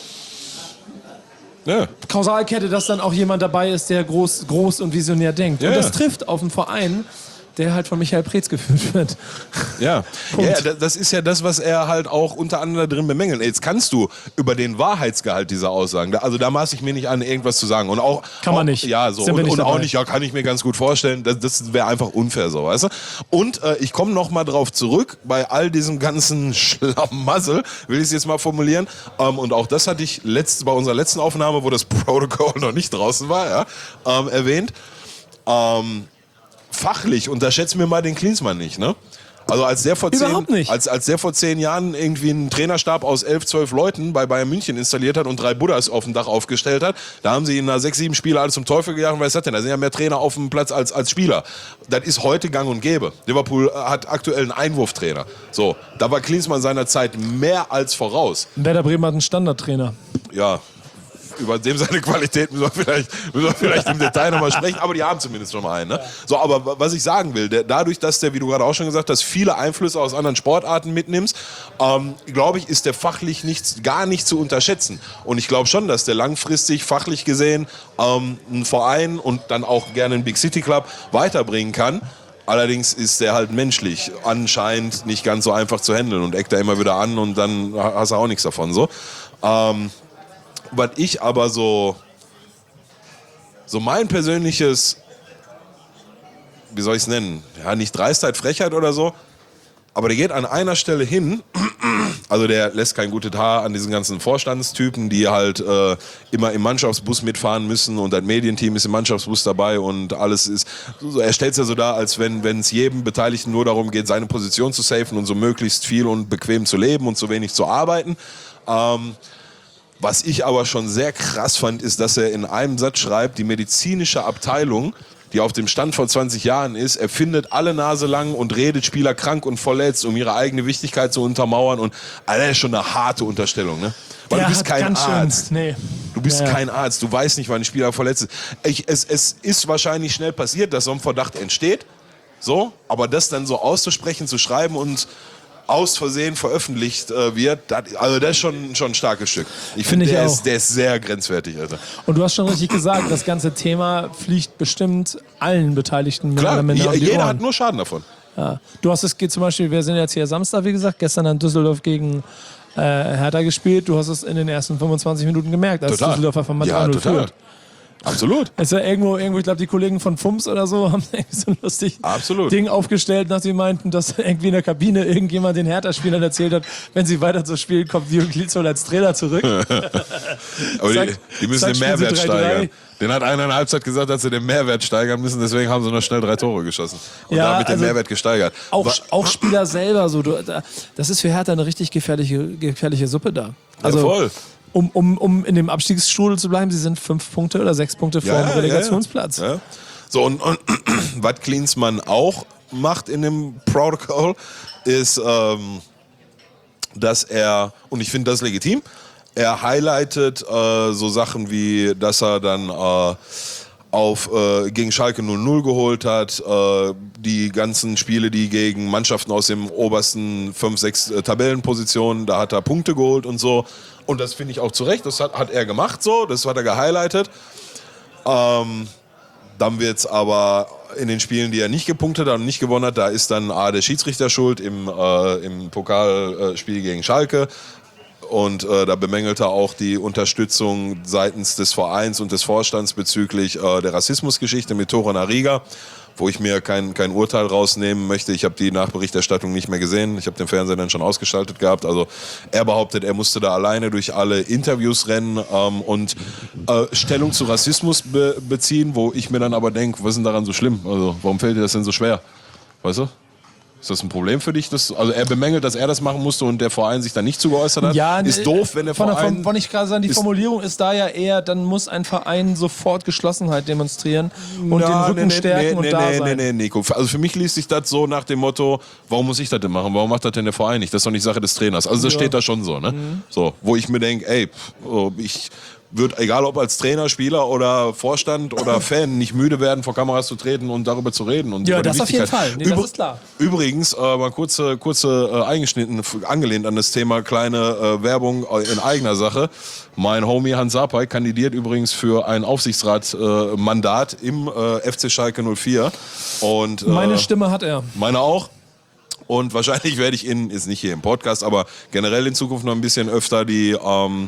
Ja. Kausalkette, dass dann auch jemand dabei ist, der groß und visionär denkt. Ja, und das trifft auf einen Verein, der halt von Michael Preetz geführt wird. Ja, das ist ja das, was er halt auch unter anderem drin bemängelt. Jetzt kannst du über den Wahrheitsgehalt dieser Aussagen, also da maße ich mir nicht an, irgendwas zu sagen. Und auch, kann man nicht. Ja, so. Und auch nicht, ja, kann ich mir ganz gut vorstellen. Das wäre einfach unfair so, weißt du? Und ich komme nochmal drauf zurück, bei all diesem ganzen Schlamassel, will ich es jetzt mal formulieren. Und auch das hatte ich bei unserer letzten Aufnahme, wo das Protocol noch nicht draußen war, erwähnt. Fachlich unterschätzen wir mal den Klinsmann nicht, ne? Also als der vor 10 Jahren irgendwie einen Trainerstab aus 11, 12 Leuten bei Bayern München installiert hat und 3 Buddhas auf dem Dach aufgestellt hat, da haben sie ihn nach 6, 7 Spiele alles zum Teufel gejagt. Was hat denn? Da sind ja mehr Trainer auf dem Platz als Spieler. Das ist heute gang und gäbe. Liverpool hat aktuell einen Einwurftrainer. So, da war Klinsmann seiner Zeit mehr als voraus. Werder Bremen hat einen Standardtrainer. Ja. Über dem seine Qualität müssen wir vielleicht im Detail nochmal sprechen, aber die haben zumindest schon mal einen. Ne? So, aber was ich sagen will, dadurch, dass der, wie du gerade auch schon gesagt hast, viele Einflüsse aus anderen Sportarten mitnimmst, glaube ich, ist der fachlich gar nicht zu unterschätzen. Und ich glaube schon, dass der langfristig, fachlich gesehen, einen Verein und dann auch gerne einen Big City Club weiterbringen kann. Allerdings ist der halt menschlich anscheinend nicht ganz so einfach zu handeln und eckt da immer wieder an und dann hast du auch nichts davon. So. Was ich aber so mein persönliches, wie soll ich es nennen, ja, nicht Dreistheit, Frechheit oder so, aber der geht an einer Stelle hin, also der lässt kein gutes Haar an diesen ganzen Vorstandstypen, die halt immer im Mannschaftsbus mitfahren müssen und das Medienteam ist im Mannschaftsbus dabei und alles ist, er stellt es ja so dar, als wenn es jedem Beteiligten nur darum geht, seine Position zu safen und so möglichst viel und bequem zu leben und so wenig zu arbeiten. Was ich aber schon sehr krass fand, ist, dass er in einem Satz schreibt, die medizinische Abteilung, die auf dem Stand vor 20 Jahren ist, erfindet alle Nase lang und redet Spieler krank und verletzt, um ihre eigene Wichtigkeit zu untermauern. Und Alter, das ist schon eine harte Unterstellung, ne? Weil du bist kein Arzt. Nee. Du bist kein Arzt. Du weißt nicht, wann ein Spieler verletzt ist. Es ist wahrscheinlich schnell passiert, dass so ein Verdacht entsteht. So, aber das dann so auszusprechen, zu schreiben und aus Versehen veröffentlicht wird, das ist schon ein starkes Stück. Ich finde, der ist sehr grenzwertig, Alter. Und du hast schon richtig gesagt, das ganze Thema fliegt bestimmt allen Beteiligten. Klar, jeder hat nur Schaden davon. Ja. Du hast es zum Beispiel, wir sind jetzt hier Samstag, wie gesagt, gestern an Düsseldorf gegen Hertha gespielt. Du hast es in den ersten 25 Minuten gemerkt, als Düsseldorf einfach mal 3-0 führt. Absolut. Ist ja irgendwo, ich glaube, die Kollegen von FUMS oder so haben so ein lustiges Ding aufgestellt, nachdem sie meinten, dass irgendwie in der Kabine irgendjemand den Hertha-Spielern erzählt hat, wenn sie weiter so spielen, kommt Jürgen Klinsmann als Trainer zurück. Aber die müssen den Mehrwert steigern. Den hat einer in der Halbzeit gesagt, dass sie den Mehrwert steigern müssen, deswegen haben sie noch schnell 3 Tore geschossen. Und damit den Mehrwert gesteigert. Auch Spieler selber, so, das ist für Hertha eine richtig gefährliche Suppe da. Also, ja, voll. Um in dem Abstiegsstrudel zu bleiben, sie sind 5 Punkte oder 6 Punkte vor dem Relegationsplatz. Ja. So, und was Klinsmann auch macht in dem Protocol, ist, dass er, und ich finde das legitim, er highlightet so Sachen wie, dass er dann gegen Schalke 0-0 geholt hat, die ganzen Spiele, die gegen Mannschaften aus dem obersten 5, 6 Tabellenpositionen, da hat er Punkte geholt und so. Und das finde ich auch zu Recht, das hat er gemacht so, das hat er gehighlightet. Dann wird es aber in den Spielen, die er nicht gepunktet hat und nicht gewonnen hat, da ist dann der Schiedsrichter schuld im Pokalspiel gegen Schalke. Und da bemängelt er auch die Unterstützung seitens des Vereins und des Vorstands bezüglich der Rassismusgeschichte mit Torunariga, wo ich mir kein Urteil rausnehmen möchte. Ich habe die Nachberichterstattung nicht mehr gesehen. Ich habe den Fernseher dann schon ausgeschaltet gehabt. Also er behauptet, er musste da alleine durch alle Interviews rennen und Stellung zu Rassismus beziehen, wo ich mir dann aber denke, was ist denn daran so schlimm? Also warum fällt dir das denn so schwer? Weißt du? Ist das ein Problem für dich? Also er bemängelt, dass er das machen musste und der Verein sich da nicht zu geäußert hat? Ja, ist doof, wenn der Verein... Wollte ich gerade sagen, die Formulierung ist da ja eher, dann muss ein Verein sofort Geschlossenheit demonstrieren und den Rücken stärken und da sein. Nee, Nico. Also für mich liest sich das so nach dem Motto, warum muss ich das denn machen? Warum macht das denn der Verein nicht? Das ist doch nicht Sache des Trainers. Also das steht da schon so, ne? So, wo ich mir denke, ey, ich würde, egal ob als Trainer, Spieler oder Vorstand oder Fan, nicht müde werden, vor Kameras zu treten und darüber zu reden. Und ja, das auf jeden Fall. Nee, das ist klar. Übrigens, mal kurze eingeschnitten, angelehnt an das Thema kleine Werbung in eigener Sache. Mein Homie Hans Sapai kandidiert übrigens für ein Aufsichtsratmandat im FC Schalke 04. Und, meine Stimme hat er. Meine auch. Und wahrscheinlich werde ich ist nicht hier im Podcast, aber generell in Zukunft noch ein bisschen öfter die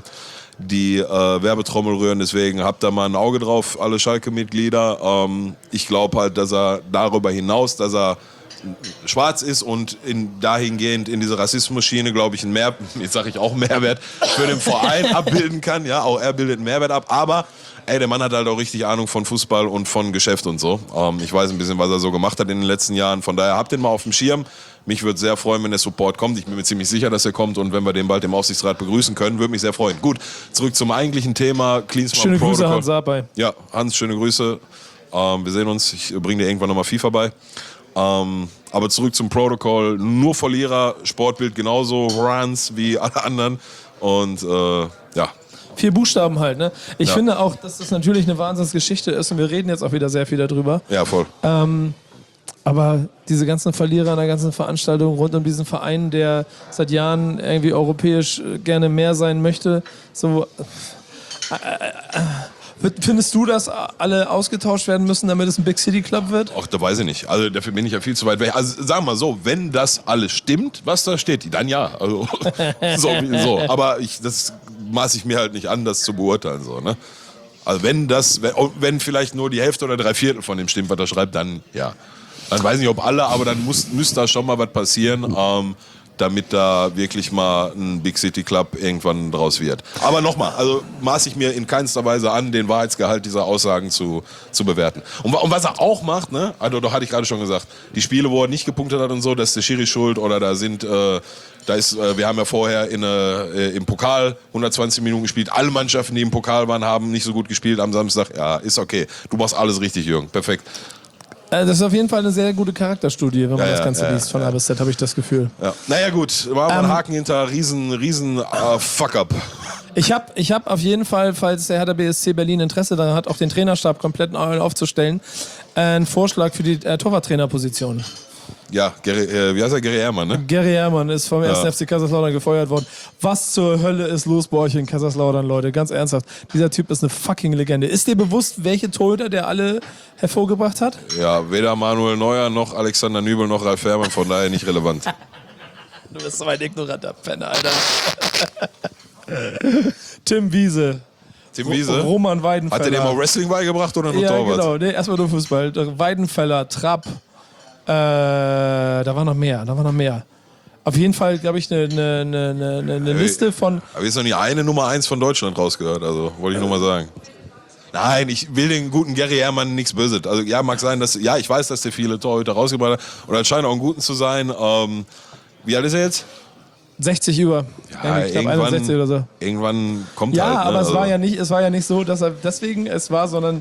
Werbetrommel rühren, deswegen habt da mal ein Auge drauf, alle Schalke-Mitglieder. Ich glaube halt, dass er darüber hinaus, dass er schwarz ist und dahingehend in diese Rassismus-Schiene, glaube ich, jetzt sage ich auch Mehrwert für den Verein abbilden kann. Ja, auch er bildet einen Mehrwert ab, aber der Mann hat halt auch richtig Ahnung von Fußball und von Geschäft und so. Ich weiß ein bisschen, was er so gemacht hat in den letzten Jahren. Von daher habt den mal auf dem Schirm. Mich würde sehr freuen, wenn der Support kommt. Ich bin mir ziemlich sicher, dass er kommt. Und wenn wir den bald im Aufsichtsrat begrüßen können, würde mich sehr freuen. Gut, zurück zum eigentlichen Thema. Klinsmann schöne Protocol. Grüße, Hans Sapai. Ja, Hans, schöne Grüße. Wir sehen uns. Ich bringe dir irgendwann nochmal FIFA bei. Aber zurück zum Protokoll. Nur Verlierer, Sportbild genauso, Runs wie alle anderen. Und ja. 4 Buchstaben halt, ne? Ich finde auch, dass das natürlich eine Wahnsinnsgeschichte ist und wir reden jetzt auch wieder sehr viel darüber. Ja, voll. Aber diese ganzen Verlierer an der ganzen Veranstaltung rund um diesen Verein, der seit Jahren irgendwie europäisch gerne mehr sein möchte, so... Findest du, dass alle ausgetauscht werden müssen, damit es ein Big City Club wird? Ach, da weiß ich nicht. Also dafür bin ich ja viel zu weit weg. Also sagen wir mal so, wenn das alles stimmt, was da steht, dann ja. Also so. Aber das maße ich mir halt nicht an, das zu beurteilen. So, ne? Also wenn vielleicht nur die Hälfte oder 3/4 von dem stimmt, was er schreibt, dann ja. Dann weiß ich nicht, ob alle, aber dann müsste da schon mal was passieren. damit da wirklich mal ein Big City Club irgendwann draus wird. Aber nochmal, also maße ich mir in keinster Weise an, den Wahrheitsgehalt dieser Aussagen zu bewerten. Und was er auch macht, ne, also da hatte ich gerade schon gesagt, die Spiele, wo er nicht gepunktet hat und so, das ist der Schiri schuld oder da sind, wir haben ja vorher im Pokal 120 Minuten gespielt. Alle Mannschaften, die im Pokal waren, haben nicht so gut gespielt am Samstag. Ja, ist okay. Du machst alles richtig, Jürgen. Perfekt. Das ist auf jeden Fall eine sehr gute Charakterstudie, wenn man das Ganze liest von A bis Z, habe ich das Gefühl. Ja. Naja gut, machen wir einen Haken hinter, riesen Fuck-up. Ich hab auf jeden Fall, falls der Hertha BSC Berlin Interesse daran hat, auch den Trainerstab komplett neu aufzustellen, einen Vorschlag für die Torwarttrainerposition. Ja, wie heißt er? Gary Ehrmann, ne? Gary Ehrmann ist vom 1. FC Kaiserslautern gefeuert worden. Was zur Hölle ist los bei euch in Kaiserslautern, Leute? Ganz ernsthaft. Dieser Typ ist eine fucking Legende. Ist dir bewusst, welche Torhüter der alle hervorgebracht hat? Ja, weder Manuel Neuer noch Alexander Nübel noch Ralf Fährmann, von daher nicht relevant. Du bist so ein ignoranter Penner, Alter. Tim Wiese. Tim Wiese? Roman Weidenfeller. Hat der dir mal Wrestling beigebracht oder nur Torwart? Ja, genau. Nee, erstmal nur Fußball. Weidenfeller, Trapp. Da war noch mehr. Auf jeden Fall, glaube ich, eine Liste von... Aber jetzt noch nie eine Nummer 1 von Deutschland rausgehört, also wollte ich nur mal sagen. Nein, ich will den guten Gary Ehrmann nichts Böses. Also ja, mag sein, ich weiß, dass der viele Torhüter rausgebracht hat und er scheint auch einen guten zu sein. Wie alt ist er jetzt? 60 über. Ja, ich glaube 61 oder so. Irgendwann kommt ja, halt. Ja, aber es war ja nicht so, dass er deswegen es war, sondern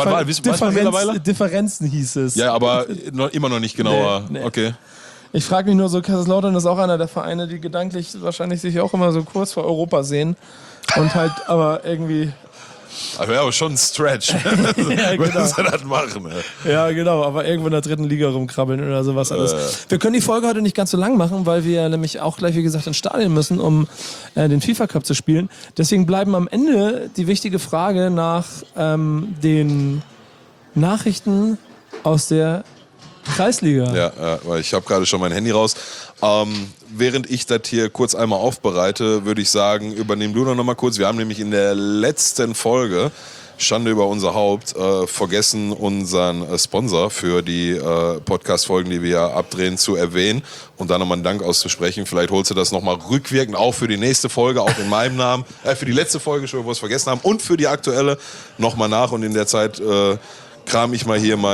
Differenzen hieß es. Ja, aber immer noch nicht genauer. Nee. Okay. Ich frage mich nur so, Kaiserslautern ist auch einer der Vereine, die gedanklich wahrscheinlich sich auch immer so kurz vor Europa sehen und halt aber irgendwie... Aber ja, aber schon ein Stretch. Ja, genau. Wenn sie das machen. Ja, genau, aber irgendwo in der 3. Liga rumkrabbeln oder sowas alles. Wir können die Folge heute nicht ganz so lang machen, weil wir nämlich auch gleich, wie gesagt, ins Stadion müssen, um den FIFA Cup zu spielen. Deswegen bleiben am Ende die wichtige Frage nach den Nachrichten aus der Kreisliga. Ja, weil ich habe gerade schon mein Handy raus. Während ich das hier kurz einmal aufbereite, würde ich sagen, übernehm du noch mal kurz. Wir haben nämlich in der letzten Folge, Schande über unser Haupt, vergessen, unseren Sponsor für die Podcast-Folgen, die wir abdrehen, zu erwähnen und da nochmal einen Dank auszusprechen. Vielleicht holst du das nochmal rückwirkend auch für die nächste Folge, auch in meinem Namen, für die letzte Folge schon, wo wir es vergessen haben, und für die aktuelle nochmal nach. Und in der Zeit kram ich mal hier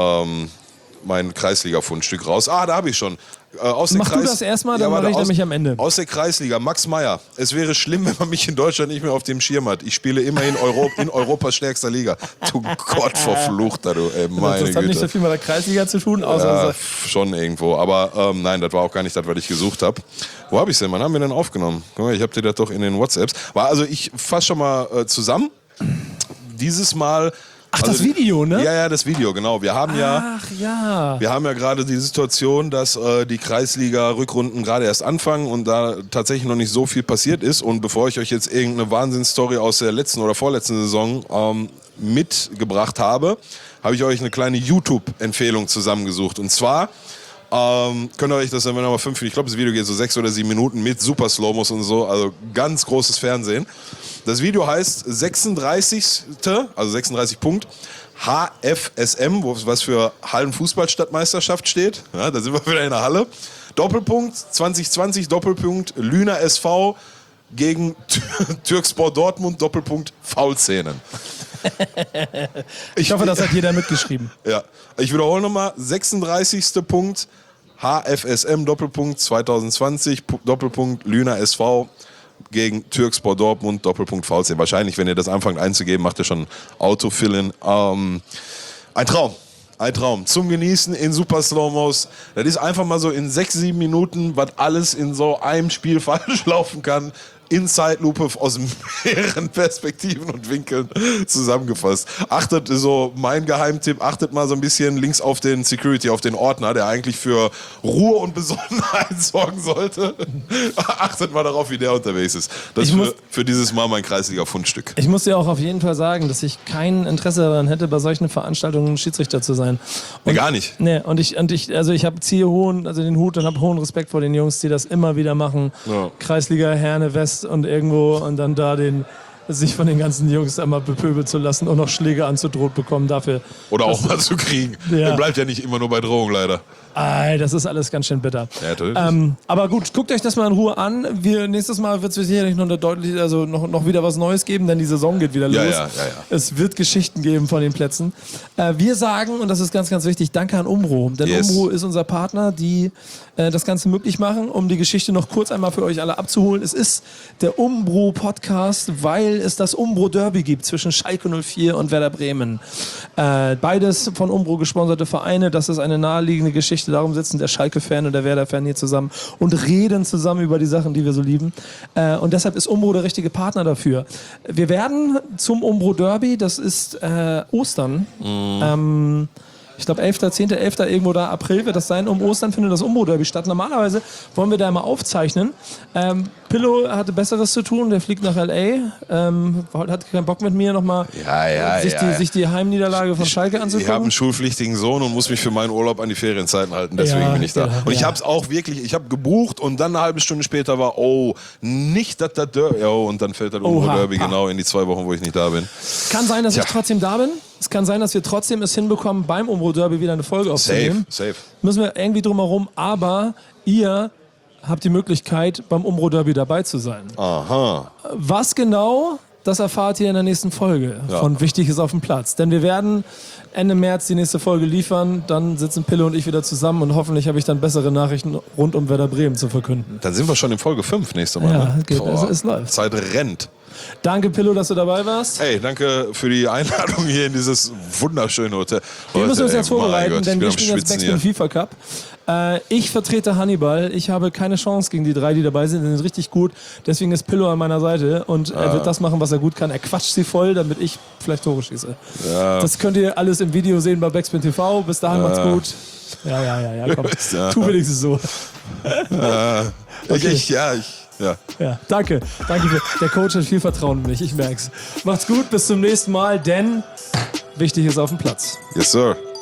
mein Kreisliga-Fundstück raus. Da habe ich schon. Mach du das erstmal, dann mache ich nämlich am Ende. Aus der Kreisliga, Max Meyer. Es wäre schlimm, wenn man mich in Deutschland nicht mehr auf dem Schirm hat. Ich spiele immerhin in Europas stärkster Liga. Du Gott verfluchter, du, meine Güte. Das hat nicht so viel mit der Kreisliga zu tun, außer... Ja, schon irgendwo, aber nein, das war auch gar nicht das, was ich gesucht habe. Wo habe ich es denn? Wann haben wir denn aufgenommen? Guck mal, ich habe dir das doch in den WhatsApps. Also ich fasse schon mal zusammen. Dieses Mal... Ach, das Video, ne? Ja, das Video, genau. Wir haben ja gerade die Situation, dass die Kreisliga-Rückrunden gerade erst anfangen und da tatsächlich noch nicht so viel passiert ist. Und bevor ich euch jetzt irgendeine Wahnsinnsstory aus der letzten oder vorletzten Saison mitgebracht habe, habe ich euch eine kleine YouTube-Empfehlung zusammengesucht. Und zwar könnt ihr euch das dann, wenn ihr mal 5 Minuten, ich glaube, das Video geht so 6 oder 7 Minuten mit super Slowmos und so, also ganz großes Fernsehen. Das Video heißt 36. Also 36 Punkt HFSM, was für Hallenfußballstadtmeisterschaft steht. Ja, da sind wir wieder in der Halle. Doppelpunkt 2020, Doppelpunkt Lüner SV gegen Türkspor Dortmund, Doppelpunkt Faulszenen. Ich hoffe, das hat jeder mitgeschrieben. Ja, ich wiederhole nochmal, 36. Punkt HFSM, Doppelpunkt 2020, Doppelpunkt Lüner SV gegen Türkspor Dortmund, Doppelpunkt VC. Wahrscheinlich, wenn ihr das anfangt einzugeben, macht ihr schon Autofillen. Ein Traum. Zum Genießen in super Slow-Mos. Das ist einfach mal so in 6, 7 Minuten, was alles in so einem Spiel falsch laufen kann. In Zeitlupe aus mehreren Perspektiven und Winkeln zusammengefasst. Achtet, so mein Geheimtipp, achtet mal so ein bisschen links auf den Security, auf den Ordner, der eigentlich für Ruhe und Besonnenheit sorgen sollte. Achtet mal darauf, wie der unterwegs ist. Das ist für dieses Mal mein Kreisliga-Fundstück. Ich muss dir auch auf jeden Fall sagen, dass ich kein Interesse daran hätte, bei solchen Veranstaltungen Schiedsrichter zu sein. Und, gar nicht. Nee, und ich ziehe den Hut und habe hohen Respekt vor den Jungs, die das immer wieder machen. Ja. Kreisliga, Herne, West und irgendwo und dann da den sich von den ganzen Jungs einmal bepöbeln zu lassen und noch Schläge anzudroht bekommen dafür. Oder auch mal zu kriegen. Ja. Der bleibt ja nicht immer nur bei Drohung, leider. Das ist alles ganz schön bitter. Ja, natürlich. Aber gut, guckt euch das mal in Ruhe an. Nächstes Mal wird es sicherlich noch noch wieder was Neues geben, denn die Saison geht wieder los. Ja. Es wird Geschichten geben von den Plätzen. Wir sagen, und das ist ganz, ganz wichtig, danke an Umbro. Denn Umbro ist unser Partner, die das Ganze möglich machen, um die Geschichte noch kurz einmal für euch alle abzuholen. Es ist der Umbro-Podcast, weil es das Umbro-Derby gibt zwischen Schalke 04 und Werder Bremen. Beides von Umbro gesponserte Vereine. Das ist eine naheliegende Geschichte. Darum sitzen der Schalke-Fan und der Werder-Fan hier zusammen und reden zusammen über die Sachen, die wir so lieben. Und deshalb ist Umbro der richtige Partner dafür. Wir werden zum Umbro-Derby, das ist Ostern, ich glaube 11., 10., 11. irgendwo da, April wird das sein. Um Ostern findet das Umbro-Derby statt. Normalerweise wollen wir da mal aufzeichnen. Pillow hatte Besseres zu tun, der fliegt nach L.A., hat keinen Bock mit mir nochmal sich die Heimniederlage von Schalke anzugucken. Ich habe einen schulpflichtigen Sohn und muss mich für meinen Urlaub an die Ferienzeiten halten, deswegen bin ich da. Und ich habe es auch wirklich, ich habe gebucht und dann eine halbe Stunde später war, nicht das Derby. Und dann fällt das Umbro-Derby genau in die 2 Wochen, wo ich nicht da bin. Kann sein, dass ich trotzdem da bin. Es kann sein, dass wir trotzdem es hinbekommen, beim Umbro-Derby wieder eine Folge aufzunehmen. Safe. Müssen wir irgendwie drumherum, aber ihr habt die Möglichkeit, beim Umbro-Derby dabei zu sein. Aha. Was genau, das erfahrt ihr in der nächsten Folge von Wichtig ist auf dem Platz. Denn wir werden Ende März die nächste Folge liefern, dann sitzen Pille und ich wieder zusammen und hoffentlich habe ich dann bessere Nachrichten rund um Werder Bremen zu verkünden. Dann sind wir schon in Folge 5 nächstes Mal. Ja, geht. Es läuft. Zeit rennt. Danke, Pillow, dass du dabei warst. Hey, danke für die Einladung hier in dieses wunderschöne Hotel. Wir müssen uns jetzt vorbereiten, denn wir spielen jetzt Backspin FIFA Cup. Ich vertrete Hannibal. Ich habe keine Chance gegen die 3, die dabei sind. Die sind richtig gut. Deswegen ist Pillow an meiner Seite und er wird das machen, was er gut kann. Er quatscht sie voll, damit ich vielleicht Tore schieße. Ja. Das könnt ihr alles im Video sehen bei Backspin TV. Bis dahin macht's gut. Ja, komm. Tu wenigstens so. Okay. Ja, danke. Der Coach hat viel Vertrauen in mich, ich merk's. Macht's gut, bis zum nächsten Mal, denn wichtig ist auf dem Platz. Yes, sir.